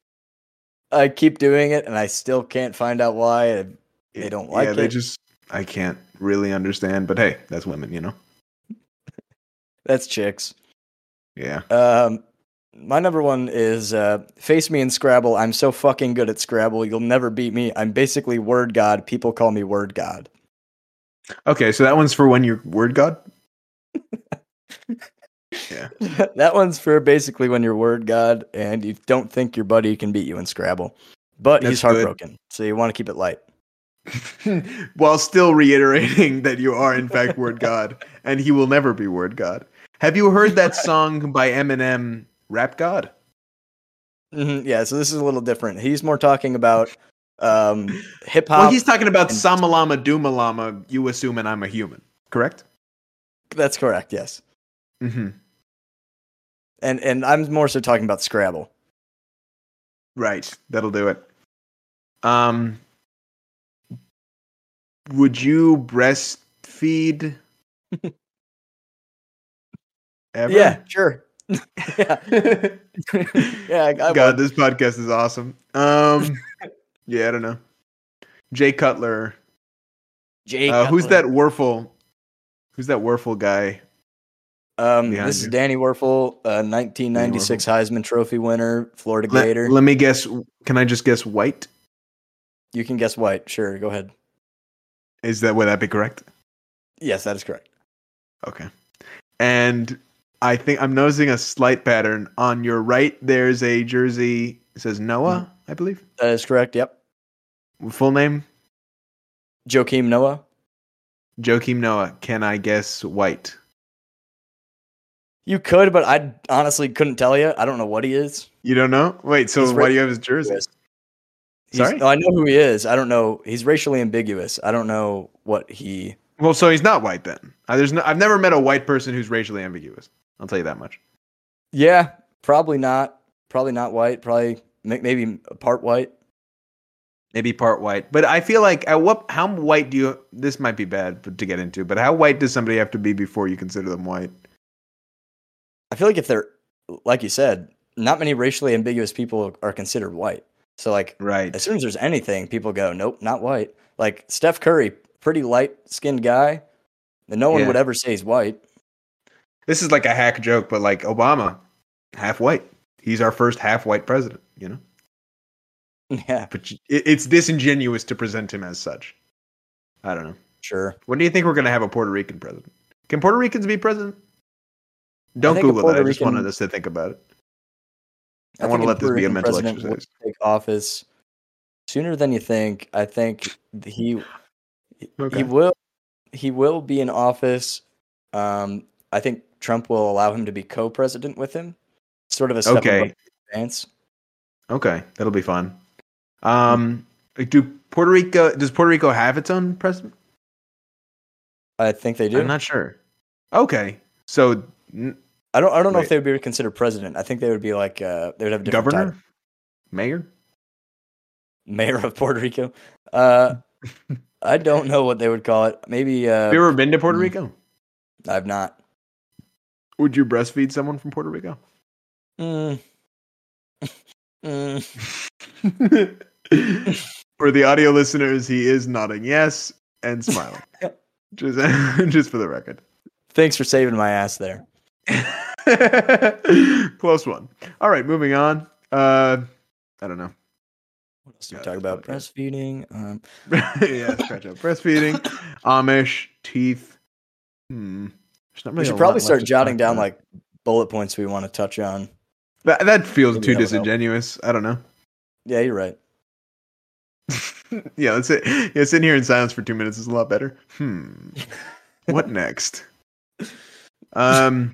I keep doing it, and I still can't find out why. They don't like yeah, it. they just, I can't really understand. But hey, that's women, you know? That's chicks. Yeah. Um, my number one is uh, face me in Scrabble. I'm so fucking good at Scrabble. You'll never beat me. I'm basically word god. People call me word god. Okay, so that one's for when you're word god? Yeah. That one's for basically when you're word god and you don't think your buddy can beat you in Scrabble. But That's he's heartbroken, good. So you want to keep it light. While still reiterating that you are in fact word god and he will never be word god. Have you heard that song by Eminem, Rap God? Mm-hmm, yeah, so this is a little different. He's more talking about um, hip hop. Well, he's talking about Samalama Doomalama, you assuming I'm a human, correct? That's correct, yes. Mm-hmm. And and I'm more so talking about Scrabble. Right, that'll do it. Um, would you breastfeed ever? Yeah, sure. yeah, yeah. I, I God, would. this podcast is awesome. Um, yeah, I don't know. Jay Cutler. Jay uh, Cutler. Who's that Werfel? Who's that Werfel guy? Um, this you? is Danny Werfel, uh, nineteen ninety-six Heisman Trophy winner, Florida let, Gator. Let me guess. Can I just guess white? You can guess white. Sure, go ahead. Is that would that be correct? Yes, that is correct. Okay. And I think I'm noticing a slight pattern. On your right, there's a jersey. It says Noah, mm-hmm. I believe. That is correct. Yep. Full name? Joakim Noah. Joakim Noah. Can I guess white? You could, but I honestly couldn't tell you. I don't know what he is. You don't know? Wait, so he's why do you have his jersey? Sorry? No, I know who he is. I don't know. He's racially ambiguous. I don't know what he... Well, so he's not white then. Uh, there's no, I've never met a white person who's racially ambiguous. I'll tell you that much. Yeah, probably not. Probably not white. Probably maybe part white. Maybe part white. But I feel like at what? How white do you... This might be bad to get into, but how white does somebody have to be before you consider them white? I feel like if they're, like you said, not many racially ambiguous people are considered white. So, like, right. as soon as there's anything, people go, nope, not white. Like, Steph Curry, pretty light-skinned guy, and no one yeah. would ever say he's white. This is like a hack joke, but like Obama, half white. He's our first half-white president, you know? Yeah. But it's disingenuous to present him as such. I don't know. Sure. When do you think we're going to have a Puerto Rican president? Can Puerto Ricans be president? Don't Google that. I just wanted us to think about it. I, I want to let this be a mental exercise. Take office sooner than you think. I think he okay. he will he will be in office. Um, I think Trump will allow him to be co-president with him. Sort of a step okay. in advance. Okay, that'll be fun. Um, do Puerto Rico does Puerto Rico have its own president? I think they do. I'm not sure. Okay, so. I don't. I don't know Wait. if they would be considered president. I think they would be like uh, they would have a different governor, title. mayor, mayor of Puerto Rico. Uh, I don't know what they would call it. Maybe. Uh, have you ever been to Puerto Rico? I've not. Would you breastfeed someone from Puerto Rico? Mm. mm. For the audio listeners, he is nodding yes and smiling. just, just for the record. Thanks for saving my ass there. Close one. All right, moving on. Uh, I don't know. What else do we talk about? Breastfeeding. Um. yeah, scratch out breastfeeding. Amish teeth. Hmm. Really we should probably start jotting down about. like bullet points we want to touch on. That that feels Maybe too that disingenuous. I don't know. Yeah, you're right. yeah, let's sit. Yeah, sitting here in silence for two minutes is a lot better. Hmm. What next? Um.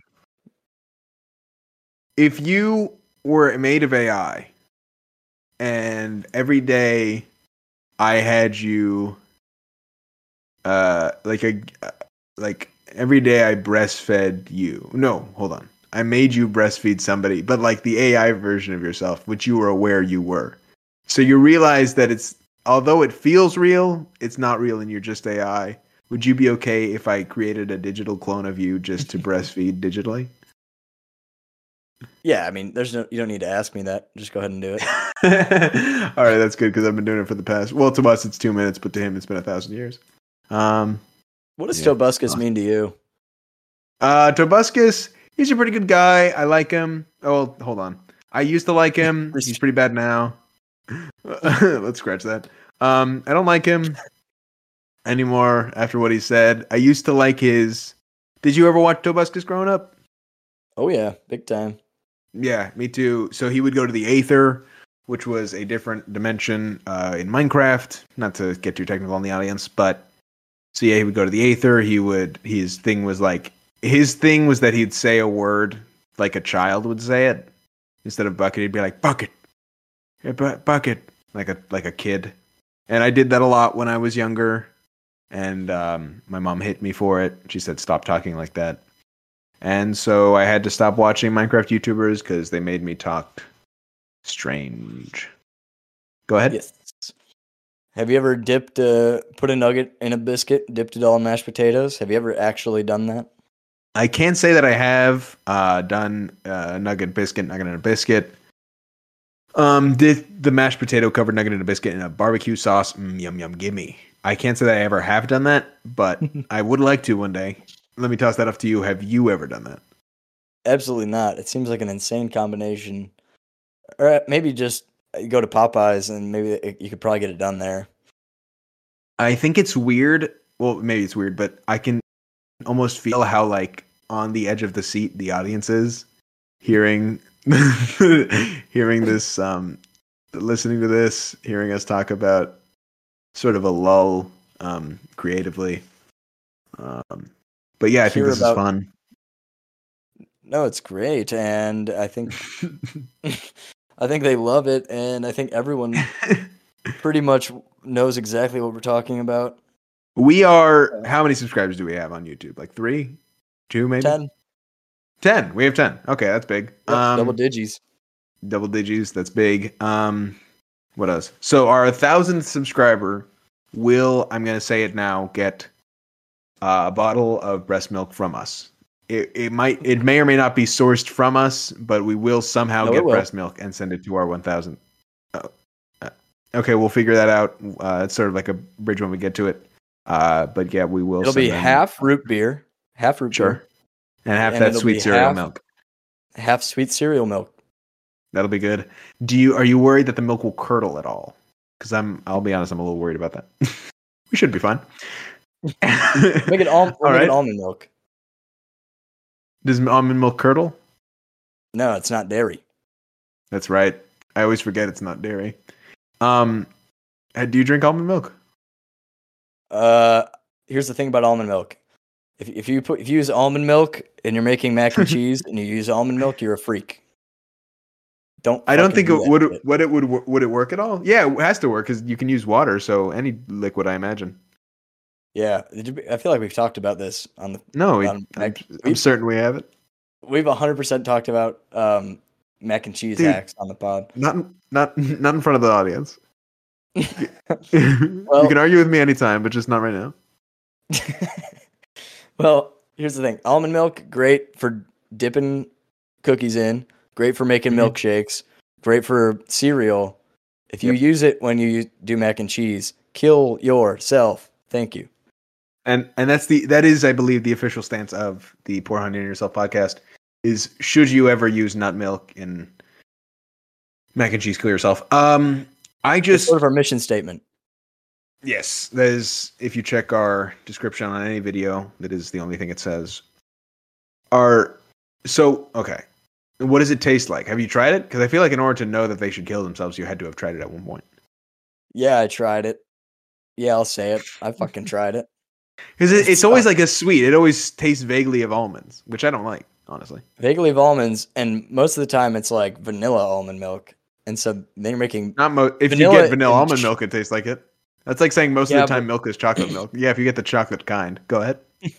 If you were made of A I and every day I had you, uh, like a, like every day I breastfed you. No, hold on. I made you breastfeed somebody, but like the A I version of yourself, which you were aware you were. So you realize that it's, although it feels real, it's not real and you're just A I. Would you be okay if I created a digital clone of you just to breastfeed digitally? Yeah, I mean, there's no. You don't need to ask me that. Just go ahead and do it. All right, that's good because I've been doing it for the past. Well, to us it's two minutes, but to him it's been a thousand years. Um, What does yeah. Tobuscus mean to you? Uh, Tobuscus, he's a pretty good guy. I like him. Oh, well, hold on. I used to like him. He's pretty bad now. Let's scratch that. Um, I don't like him anymore after what he said. I used to like his. Did you ever watch Tobuscus growing up? Oh yeah, big time. Yeah, me too. So he would go to the Aether, which was a different dimension uh, in Minecraft. Not to get too technical on the audience, but so yeah, he would go to the Aether. He would. His thing was like his thing was that he'd say a word like a child would say it. Instead of bucket, he'd be like bucket, hey, bu- bucket, like a like a kid. And I did that a lot when I was younger. And um, my mom hit me for it. She said, "Stop talking like that." And so I had to stop watching Minecraft YouTubers because they made me talk strange. Go ahead. Yes. Have you ever dipped, uh, put a nugget in a biscuit, dipped it all in mashed potatoes? Have you ever actually done that? I can't say that I have uh, done uh, nugget biscuit, nugget in a biscuit. Um, did the mashed potato covered nugget in a biscuit in a barbecue sauce? Mm, yum yum, gimme. I can't say that I ever have done that, but I would like to one day. Let me toss that up to you. Have you ever done that? Absolutely not. It seems like an insane combination. Or maybe just go to Popeyes and maybe it, you could probably get it done there. I think it's weird. Well, maybe it's weird, but I can almost feel how like on the edge of the seat the audience is hearing hearing this um listening to this, hearing us talk about sort of a lull um creatively. Um but yeah, I think Hear this about- is fun. No, it's great, and I think I think they love it, and I think everyone pretty much knows exactly what we're talking about. We are how many subscribers do we have on YouTube? Like three? Two maybe? Ten. Ten. We have ten. Okay, that's big. Yep, um double digits. Double digits, that's big. Um what else? So our thousandth subscriber will, I'm gonna say it now, get uh, a bottle of breast milk from us. It it might it may or may not be sourced from us, but we will somehow No, it get will. breast milk and send it to our one thousand. Oh, uh, okay, we'll figure that out. Uh, it's sort of like a bridge when we get to it. Uh, but yeah, we will. It'll send be them- half root beer, half root Sure, beer, and half and that it'll sweet be cereal half- milk. half sweet cereal milk. That'll be good. Do you are you worried that the milk will curdle at all? Because I'm I'll be honest, I'm a little worried about that. We should be fine. Make it al- we'll All make right. it almond milk. Does almond milk curdle? No, it's not dairy. That's right. I always forget it's not dairy. Um, uh, do you drink almond milk? Uh, here's the thing about almond milk. If if you put if you use almond milk and you're making mac and cheese and you use almond milk, you're a freak. Don't. I don't fucking think do it would. that shit. Would it would would it work at all? Yeah, it has to work because you can use water. So any liquid, I imagine. Yeah, did you- I feel like we've talked about this on the. No, we, Um, I'm, mac- I'm we- certain we have it. We've one hundred percent talked about um, mac and cheese Dude. hacks on the pod. Not in- not not in front of the audience. Well- you can argue with me anytime, but just not right now. Well, here's the thing: almond milk, great for dipping cookies in, great for making Mhm. milkshakes, great for cereal. If you Yep. use it when you do mac and cheese, kill yourself. Thank you. And and that's the that is, I believe, the official stance of the Pour Honey on Yourself podcast. Is should you ever use nut milk in mac and cheese, kill yourself. Um, I It's just sort of our mission statement. yes, that is. If you check our description on any video, that is the only thing it says. Are so okay. What does it taste like? Have you tried it? Because I feel like in order to know that they should kill themselves, you had to have tried it at one point. Yeah, I tried it. Yeah, I'll say it. I fucking tried it. Because it, It it's always sucks. like a sweet. It always tastes vaguely of almonds, which I don't like, honestly. Vaguely of almonds, and most of the time it's like vanilla almond milk. And so they're making. Not mo- if Vanilla you get vanilla and almond ch- milk, it tastes like it. That's like saying most Yeah, of the time but- milk is chocolate milk. Yeah, if you get the chocolate kind. Go ahead.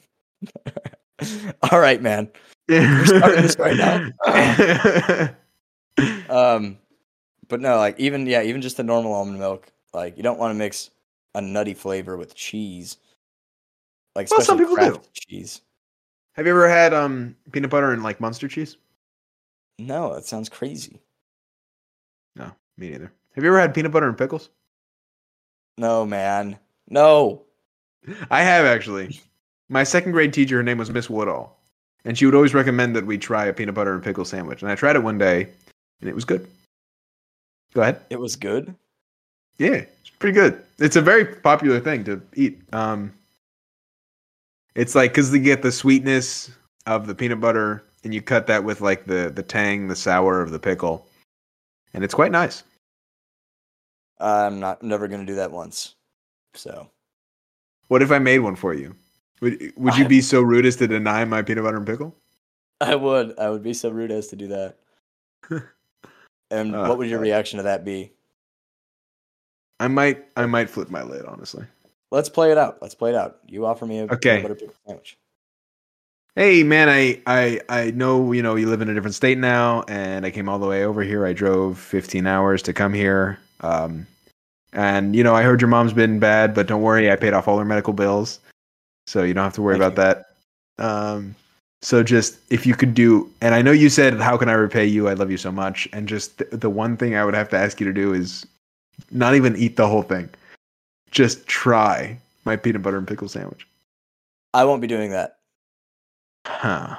All right, man. starting this right now. Um, but no, like even yeah, even just the normal almond milk. Like you don't want to mix a nutty flavor with cheese. Like Well, some especially people do. Kraft cheese. Have you ever had um peanut butter and like Munster cheese? No, that sounds crazy. No, me neither. Have you ever had peanut butter and pickles? No, man. No. I have actually. My second grade teacher, her name was Miss Woodall, and she would always recommend that we try a peanut butter and pickle sandwich. And I tried it one day, and it was good. Go ahead. It was good. Yeah, it's pretty good. It's a very popular thing to eat. Um, it's like because you get the sweetness of the peanut butter, and you cut that with like the the tang, the sour of the pickle, and it's quite nice. I'm not never gonna do that once. So, what if I made one for you? Would Would you I, be so rude as to deny my peanut butter and pickle? I would. I would be so rude as to do that. And uh, what would your reaction to that be? I might. I might flip my lid, honestly. Let's play it out. Let's play it out. You offer me a okay. peanut butter pickle sandwich. Hey man, I, I I know you know you live in a different state now, and I came all the way over here. I drove fifteen hours to come here. Um, and you know I heard your mom's been bad, but don't worry, I paid off all her medical bills, so you don't have to worry Thank about that. Um, so just if you could do, and I know you said, "How can I repay you? I love you so much." And just th- the one thing I would have to ask you to do is not even eat the whole thing, just try my peanut butter and pickle sandwich. I won't be doing that. Huh.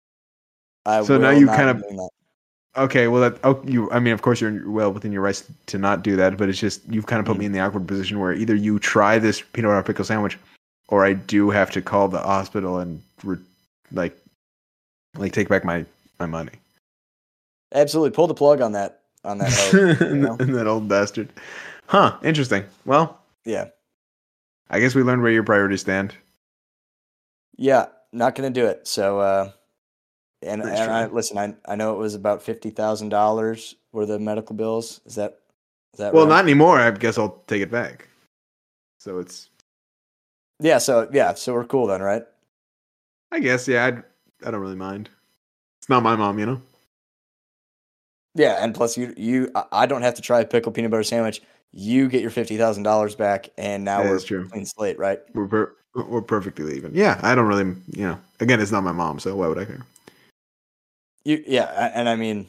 I so will now you not kind of be doing that. okay. Well, that oh, you. I mean, of course, you're well within your rights to not do that. But it's just you've kind of put Mm. me in the awkward position where either you try this peanut butter pickle sandwich, or I do have to call the hospital and re- like, like take back my my money. Absolutely, pull the plug on that. On that note, you know? That old bastard. Huh. Interesting. Well, Yeah. I guess we learned where your priorities stand. Yeah. Not gonna do it. So, uh, and That's and I true. listen. I I know it was about fifty thousand dollars worth of medical bills. Is that is that Well, right? not anymore. I guess I'll take it back. So it's. Yeah. So yeah. So we're cool then, right? I guess yeah. I'd, I don't really mind. It's not my mom, you know. Yeah. And plus, you you I- I don't have to try a pickle peanut butter sandwich. You get your fifty thousand dollars back, and now That we're is true. clean slate, right? We're per- we're perfectly even. Yeah, I don't really, you know. Again, it's not my mom, so why would I care? You yeah. a- And I mean,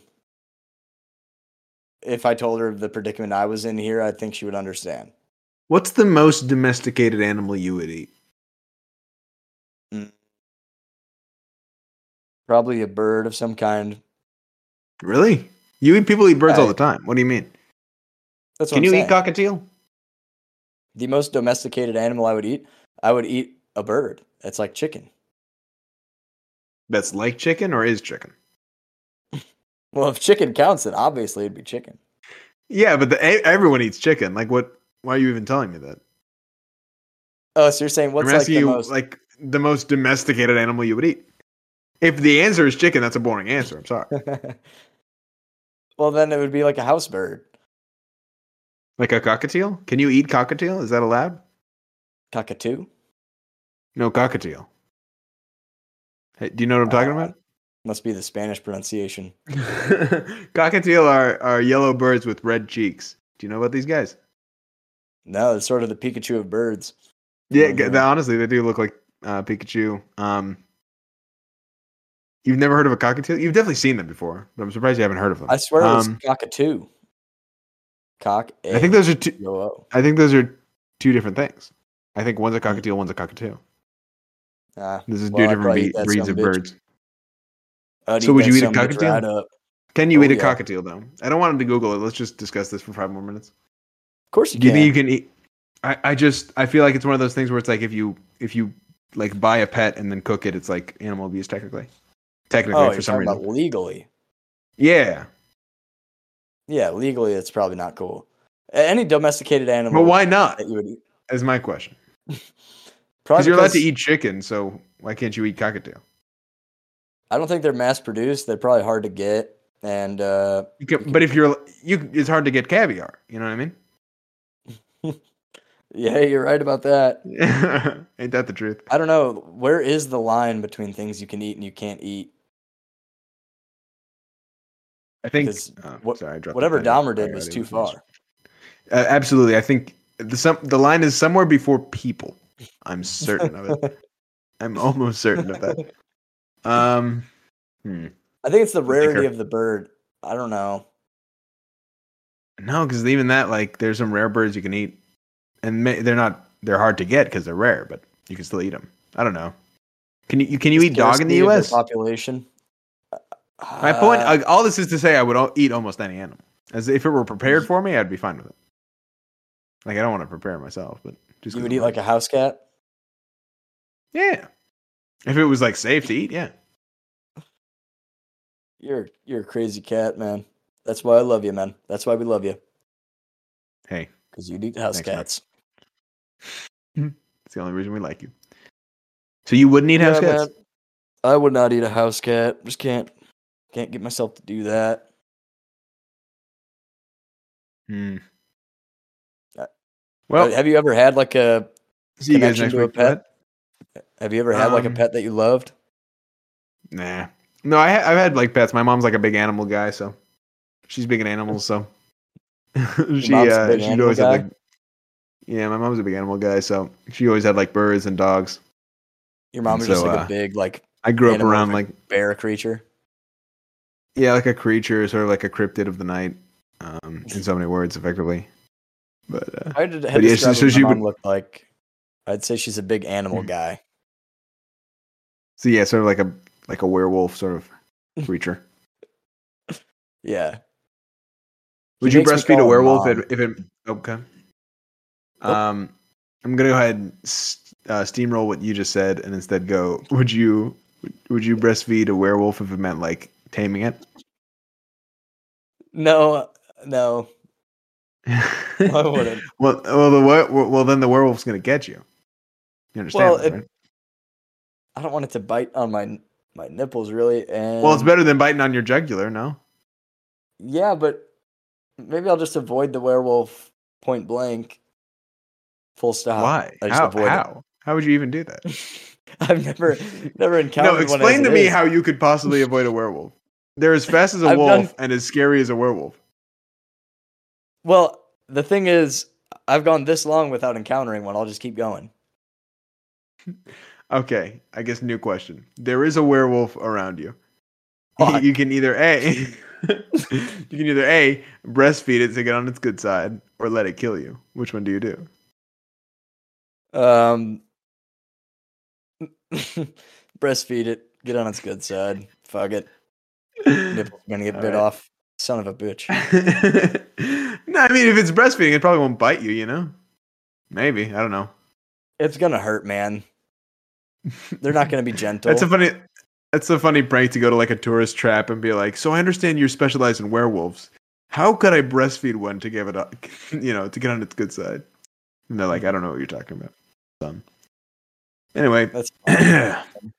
if I told her the predicament I was in here, I think she would understand. What's the most domesticated animal you would eat? Mm. Probably a bird of some kind. Really? You eat people eat birds all I- the time. What do you mean? That's what Can I'm you saying. eat cockatiel? The most domesticated animal I would eat, I would eat a bird. It's like chicken. That's like chicken or is chicken? Well, if chicken counts, then obviously it'd be chicken. Yeah, but the, e- everyone eats chicken. Like, what? Why are you even telling me that? Oh, so you're saying what's I'm like asking the you, most? like, the most domesticated animal you would eat. If the answer is chicken, that's a boring answer. I'm sorry. Well, then it would be like a house bird. Like a cockatiel? Can you eat cockatiel? Is that allowed? Cockatoo? No, cockatiel. Hey, do you know what I'm talking Uh, about? Must be the Spanish pronunciation. Cockatiel are, are yellow birds with red cheeks. Do you know about these guys? No, it's sort of the Pikachu of birds. Yeah, Mhm. g- they, honestly, they do look like uh, Pikachu. Um, you've never heard of a cockatiel? You've definitely seen them before, but I'm surprised you haven't heard of them. I swear it was Um, cockatoo. Cock. I think those are two. Yo. I think those are two different things. I think one's a cockatiel, one's a cockatoo. Ah, This is well, two I'd different probably be- eat that breeds son of of a bitch. birds. I'd So eat would that you eat a son of bitch cockatiel? right up. Can you Oh, eat a yeah. cockatiel though? I don't want him to Google it. Let's just discuss this for five more minutes. Of course you Do you can. think you can eat? I, I just I feel like it's one of those things where it's like if you if you like buy a pet and then cook it, it's like animal abuse technically. Technically, oh, for you're some talking reason. about legally. Yeah. Yeah, legally it's probably not cool. A- Any domesticated animal Well, why not? that you would eat. Is my question. Because Probably you're allowed to because eat chicken, so why can't you eat cockatiel? I don't think they're mass produced. They're probably hard to get. And uh, You can, but if you're you, it's hard to get caviar. You know what I mean? yeah, you're right about that. Ain't that the truth? I don't know. Where is the line between things you can eat and you can't eat? I think. Because Oh, what- sorry, I dropped the whatever pen. Dahmer did I was already too was finished. far. Uh, absolutely, I think the some the line is somewhere before people. I'm certain of it. I'm almost certain of that. Um, hmm. I think it's the rarity Liquor. of the bird. I don't know. No, because even that, like, there's some rare birds you can eat, and may, they're not they're hard to get because they're rare, but you can still eat them. I don't know. Can you can you The eat dog in the scarcity of U their S? population. My point, Uh, uh, all this is to say, I would al- eat almost any animal. As if it were prepared for me, I'd be fine with it. Like I don't want to prepare it myself, but just you 'cause would I'm eat like hungry. a house cat. Yeah. If it was like safe to eat, yeah. You're you're a crazy cat, man. That's why I love you, man. That's why we love you, Hey, because you eat house Thanks, Mark. cats. it's the only reason we like you. So you wouldn't eat Yeah, house cats? man. I would not eat a house cat. Just can't can't get myself to do that. Hmm. Uh, Well, have you ever had like a see you guys connection next to a week. Go ahead. pet? Have you ever had like a Um, pet that you loved? Nah. No, I ha- I've had like pets. My mom's like a big animal guy, so she's big in animals. So she mom's a uh big she'd animal always guy? have like yeah, my mom's a big animal guy, so she always had like birds and dogs. Your mom And was just so like uh, a big like I grew up around anamorphic like bear creature. yeah, like a creature, sort of like a cryptid of the night, um, in so many words, effectively. But uh, I had to, had but to yeah, so, describe so what my she mom would looked like. I'd say she's a big animal guy. so yeah, sort of like a like a werewolf sort of creature. Yeah. Would He you makes me breastfeed a call her werewolf if, mom. if it okay? Oh. Um, I'm gonna go ahead and s- uh, steamroll what you just said, and instead go. Would you would you breastfeed a werewolf if it meant like taming it? No, no, I wouldn't. well, well, the were- well, then the werewolf's gonna get you. You understand Well, this, it, right? I don't want it to bite on my my nipples, really. And Well, it's better than biting on your jugular, no? yeah, but maybe I'll just avoid the werewolf point blank. Full stop. Why? I just How? avoid How? How would you even do that? it. I've never never No, encountered one as explain it to me is. how you could possibly avoid a werewolf. They're as fast as a I've wolf done and as scary as a werewolf. well. The thing is, I've gone this long without encountering one. I'll just keep going. Okay, I guess new question. There is a werewolf around you. Fuck. You can either A you can either A breastfeed it to get on its good side or let it kill you. Which one do you do? Um, breastfeed it. Get on its good side. Fuck it. Nipple's gonna get All bit right. off. Son of a bitch. No, I mean if it's breastfeeding, it probably won't bite you, you know? Maybe. I don't know. It's gonna hurt, man. They're not gonna be gentle. That's a funny that's a funny prank to go to like a tourist trap and be like, so I understand you're specialized in werewolves. How could I breastfeed one to give it a you know, to get on its good side? And they're like, I don't know what you're talking about. Son. Anyway. That's yeah.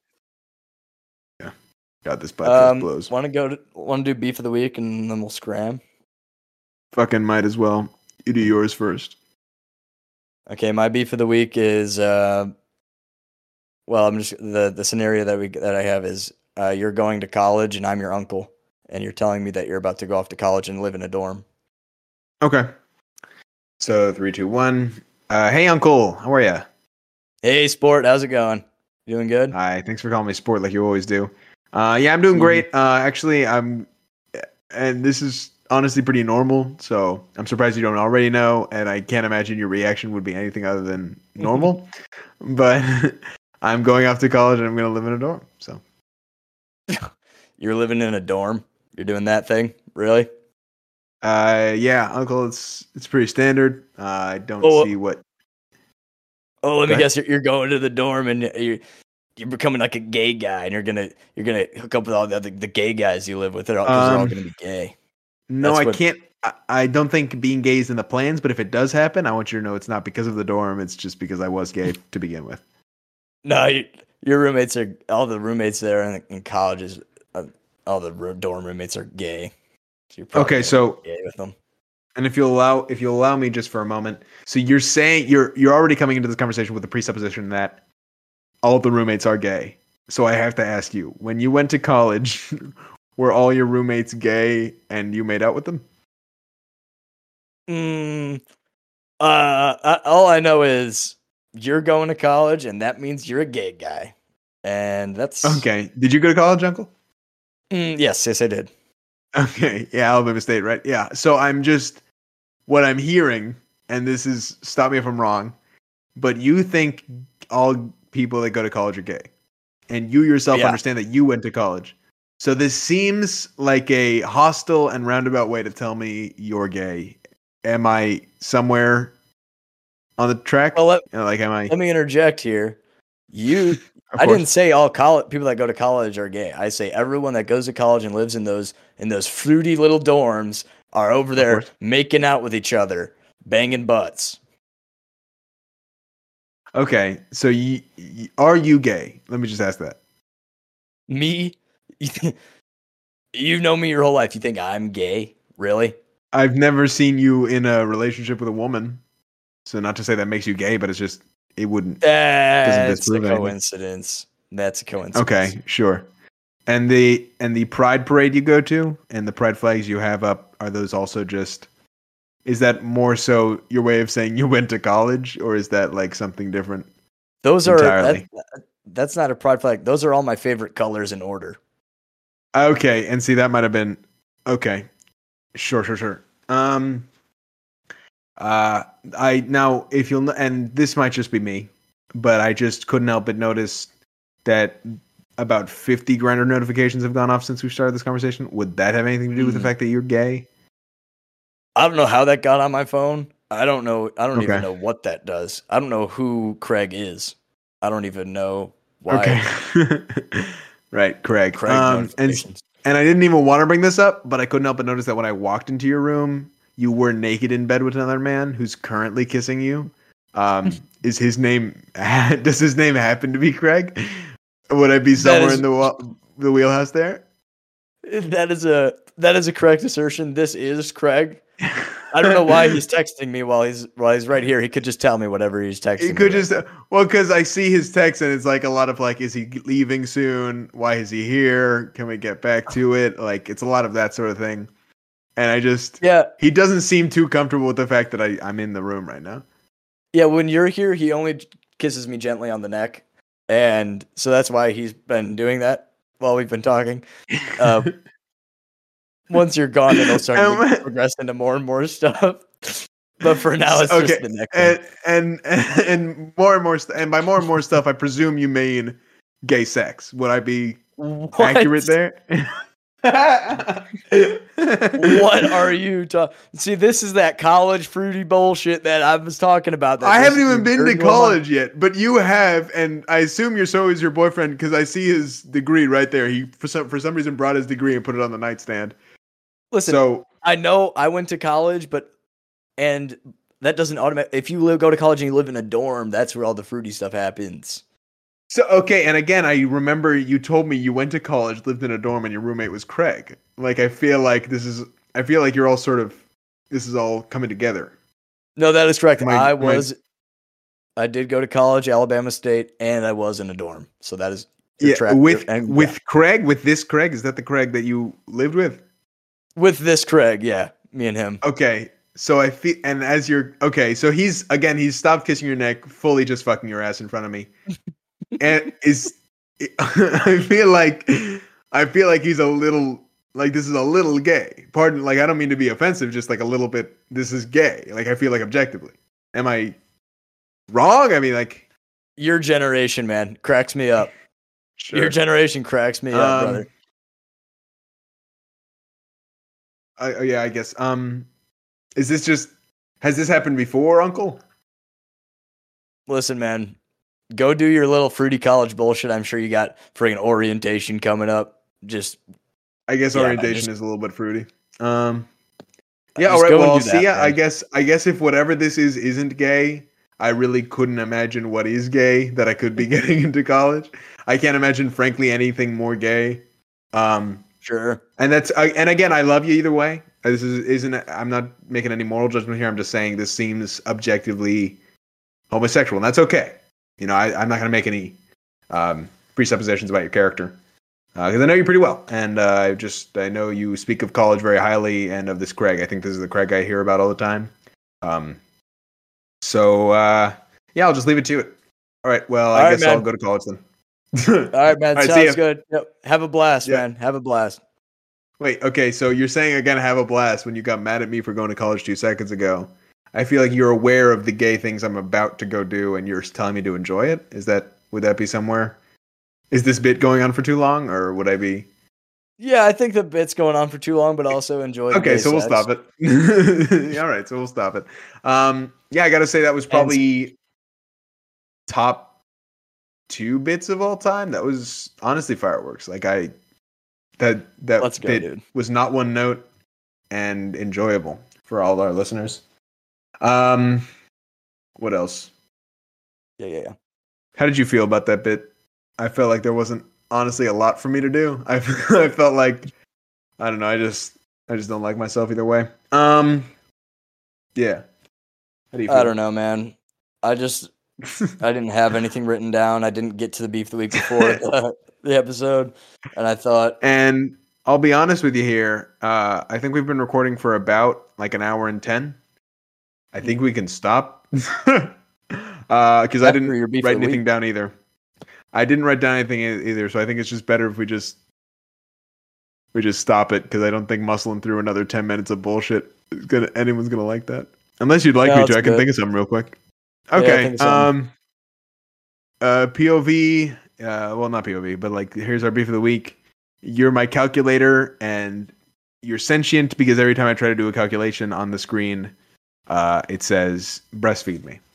God, this podcast um. blows. Want to go to want to do beef of the week and then we'll scram. Fucking might as well. You do yours first. Okay, my beef of the week is uh. Well, I'm just the the scenario that we that I have is uh, you're going to college and I'm your uncle, and you're telling me that you're about to go off to college and live in a dorm. Okay. So three, two, one. Uh, hey, Uncle. How are ya? Hey, sport, how's it going? You doing good? Hi. Thanks for calling me sport, like you always do. Uh, yeah, I'm doing Mhm. great. Uh, actually, I'm, and this is honestly pretty normal. So I'm surprised you don't already know, and I can't imagine your reaction would be anything other than normal. But I'm going off to college, and I'm going to live in a dorm. So You're living in a dorm. You're doing that thing, really? Uh, yeah, Uncle, it's it's pretty standard. Uh, I don't Oh, see what. Oh, let Go me ahead. guess. You're, you're going to the dorm and you're you're becoming like a gay guy, and you're gonna you're gonna hook up with all the other the gay guys you live with, because they're all Um, gonna be gay. No, That's I what- can't. I, I don't think being gay is in the plans. But if it does happen, I want you to know it's not because of the dorm. It's just because I was gay to begin with. No, you, your roommates are all the roommates there in, in colleges. Uh, all the ro- dorm roommates are gay. So you're probably Okay, gonna so be gay with them. and if you'll allow if you'll allow me just for a moment, so you're saying you're you're already coming into this conversation with the presupposition that all the roommates are gay. So I have to ask you, when you went to college, were all your roommates gay and you made out with them? Mm, uh, I, all I know is you're going to college, and that means you're a gay guy, and that's Okay. Did you go to college, Uncle? Mm, yes, yes, I did. Okay, yeah, Alabama State, right? Yeah. So I'm just what I'm hearing, and this is stop me if I'm wrong, but you think all people that go to college are gay, and you yourself Yeah. understand that you went to college. So this seems like a hostile and roundabout way to tell me you're gay. Am I somewhere on the track? Well, let, You know, like, am I? let me interject here. You, Of I course. didn't say all college people that go to college are gay. I say everyone that goes to college and lives in those in those fruity little dorms are over there course. making out with each other, banging butts. Okay, so you, you are you gay? Let me just ask that. Me, you've known me your whole life. You think I'm gay? Really? I've never seen you in a relationship with a woman. So not to say that makes you gay, but it's just it wouldn't That's a disprove anything. coincidence. That's a coincidence. Okay, sure. And the and the pride parade you go to and the pride flags you have up, are those also just is that more so your way of saying you went to college, or is that like something different? Those are entirely? that, that's not a pride flag. Those are all my favorite colors in order. Okay, and see that might have been okay. Sure, sure, sure. Um uh I now if you'll and this might just be me, but I just couldn't help but notice that about fifty Grindr notifications have gone off since we started this conversation. Would that have anything to do with the Mm. fact that you're gay? I don't know how that got on my phone. I don't know. I don't Okay. even know what that does. I don't know who Craig is. I don't even know why. Okay. Right, Craig. Craig Um, and notifications. and I didn't even want to bring this up, but I couldn't help but notice that when I walked into your room, you were naked in bed with another man who's currently kissing you. Um, is his name? Does his name happen to be Craig? Would I be somewhere is- in the wa- the wheelhouse there? That is a that is a correct assertion. This is Craig. I don't know why he's texting me while he's while he's right here. He could just tell me whatever he's texting. It me could right just now. well, because I see his text and it's like a lot of like, is he leaving soon? Why is he here? Can we get back to it? Like it's a lot of that sort of thing. And I just Yeah, he doesn't seem too comfortable with the fact that I, I'm in the room right now. yeah. When you're here, he only kisses me gently on the neck, and so that's why he's been doing that while we've been talking. Uh, Once you're gone, it'll start Um, to progress into more and more stuff. But for now, it's okay, just the neck. and, and and more and more st- and by more and more stuff, I presume you mean gay sex. Would I be What? accurate there? What are you talking? See, this is that college fruity bullshit that I was talking about. That I this haven't is even been to dirty woman. college yet, but you have, and I assume you're so is your boyfriend because I see his degree right there. He for some for some reason brought his degree and put it on the nightstand. Listen, So I know I went to college, but and that doesn't automatic. If you live, go to college and you live in a dorm, that's where all the fruity stuff happens. so okay, and again, I remember you told me you went to college, lived in a dorm, and your roommate was Craig. Like I feel like this is, I feel like you're all sort of, this is all coming together. No, that is correct. Am I- I, am I- was, I did go to college, Alabama State, and I was in a dorm. So that is your Yeah, track- with and- with yeah. Craig, with this Craig, is that the Craig that you lived with? with this Craig, yeah, me and him. Okay, so I feel, and as you're okay, so he's again, he's stopped kissing your neck, fully just fucking your ass in front of me, and is I feel like I feel like he's a little like this is a little gay. Pardon, like I don't mean to be offensive, just like a little bit. This is gay. Like I feel like objectively, am I wrong? I mean, like Your generation, man, cracks me up. sure. Your generation cracks me up, Um, brother. I, oh, yeah, I guess. Um, is this just has this happened before, Uncle? Listen, man, go do your little fruity college bullshit. I'm sure you got friggin' orientation coming up. Just I guess Yeah, man, orientation just- is a little bit fruity. Um, yeah, Just all right. go and Well, I'll do see that, ya. I man. guess. I guess if whatever this is isn't gay, I really couldn't imagine what is gay that I could be getting into college. I can't imagine, frankly, anything more gay. Um, sure. and that's I, and again, I love you either way. This is isn't. I'm not making any moral judgment here. I'm just saying this seems objectively homosexual, and that's okay. You know, I, I'm not going to make any um, presuppositions about your character because I know you pretty well, and uh, I just I know you speak of college very highly and of this Craig. I think this is the Craig I hear about all the time. Um, so uh, yeah, I'll just leave it to it. All right. Well, I All right, guess I'll man. go to college then. All right, man. All right, see ya. Sounds good. Yep. Have a blast, Yeah. man. Have a blast. Wait, okay, so you're saying I'm gonna have a blast when you got mad at me for going to college two seconds ago. I feel like you're aware of the gay things I'm about to go do, and you're telling me to enjoy it. Is that would that be somewhere? Is this bit going on for too long, or would I be? Yeah, I think the bit's going on for too long, but also enjoy. The Okay, so we'll sex. stop it. All right, so we'll stop it. Um, yeah, I gotta say that was probably and, top two bits of all time. That was honestly fireworks. Like I, that that Let's go, bit dude. was not one note and enjoyable for all our listeners. Um, what else? Yeah, yeah, yeah. How did you feel about that bit? I felt like there wasn't honestly a lot for me to do. I I felt like I don't know. I just I just don't like myself either way. Um, yeah. How do you feel? I don't know, man. I just I didn't have anything written down. I didn't get to the beef the week before the, the episode, and I thought. And I'll be honest with you here. Uh, I think we've been recording for about like an hour and ten. I think we can stop because uh, I didn't write anything down either. I didn't write down anything either, so I think it's just better if we just we just stop it because I don't think muscling through another ten minutes of bullshit is gonna anyone's gonna like that. Unless you'd like no, me to, I can good. think of something real quick. Okay. Yeah, um. Uh, P O V. Uh, well, not P O V, but like here's our beef of the week. You're my calculator, and you're sentient because every time I try to do a calculation on the screen, uh, it says breastfeed me.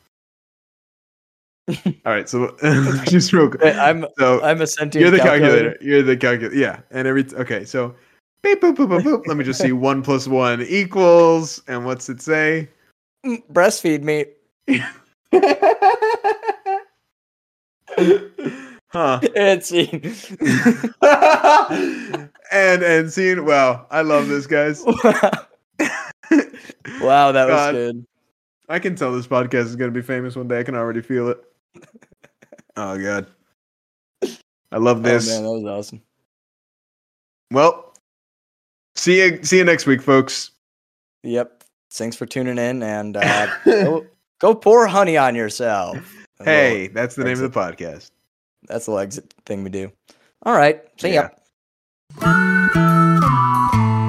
All right, so just real quick. I'm so I'm a sentient. You're the calculator. calculator. You're the calculator. Yeah, and every okay, so beep, boop, boop, boop, boop. Let me just see. One plus one equals, and what's it say? Breastfeed me. Huh? And scene. and and scene. Wow, I love this, guys. Wow, that God. was good. I can tell this podcast is going to be famous one day. I can already feel it. Oh, God. I love this. Oh, man, that was awesome. Well, see you see you next week, folks. Yep. Thanks for tuning in, and uh, go, go pour honey on yourself. Hey, that's the name of the podcast. That's the exit thing we do. All right. See yeah. ya.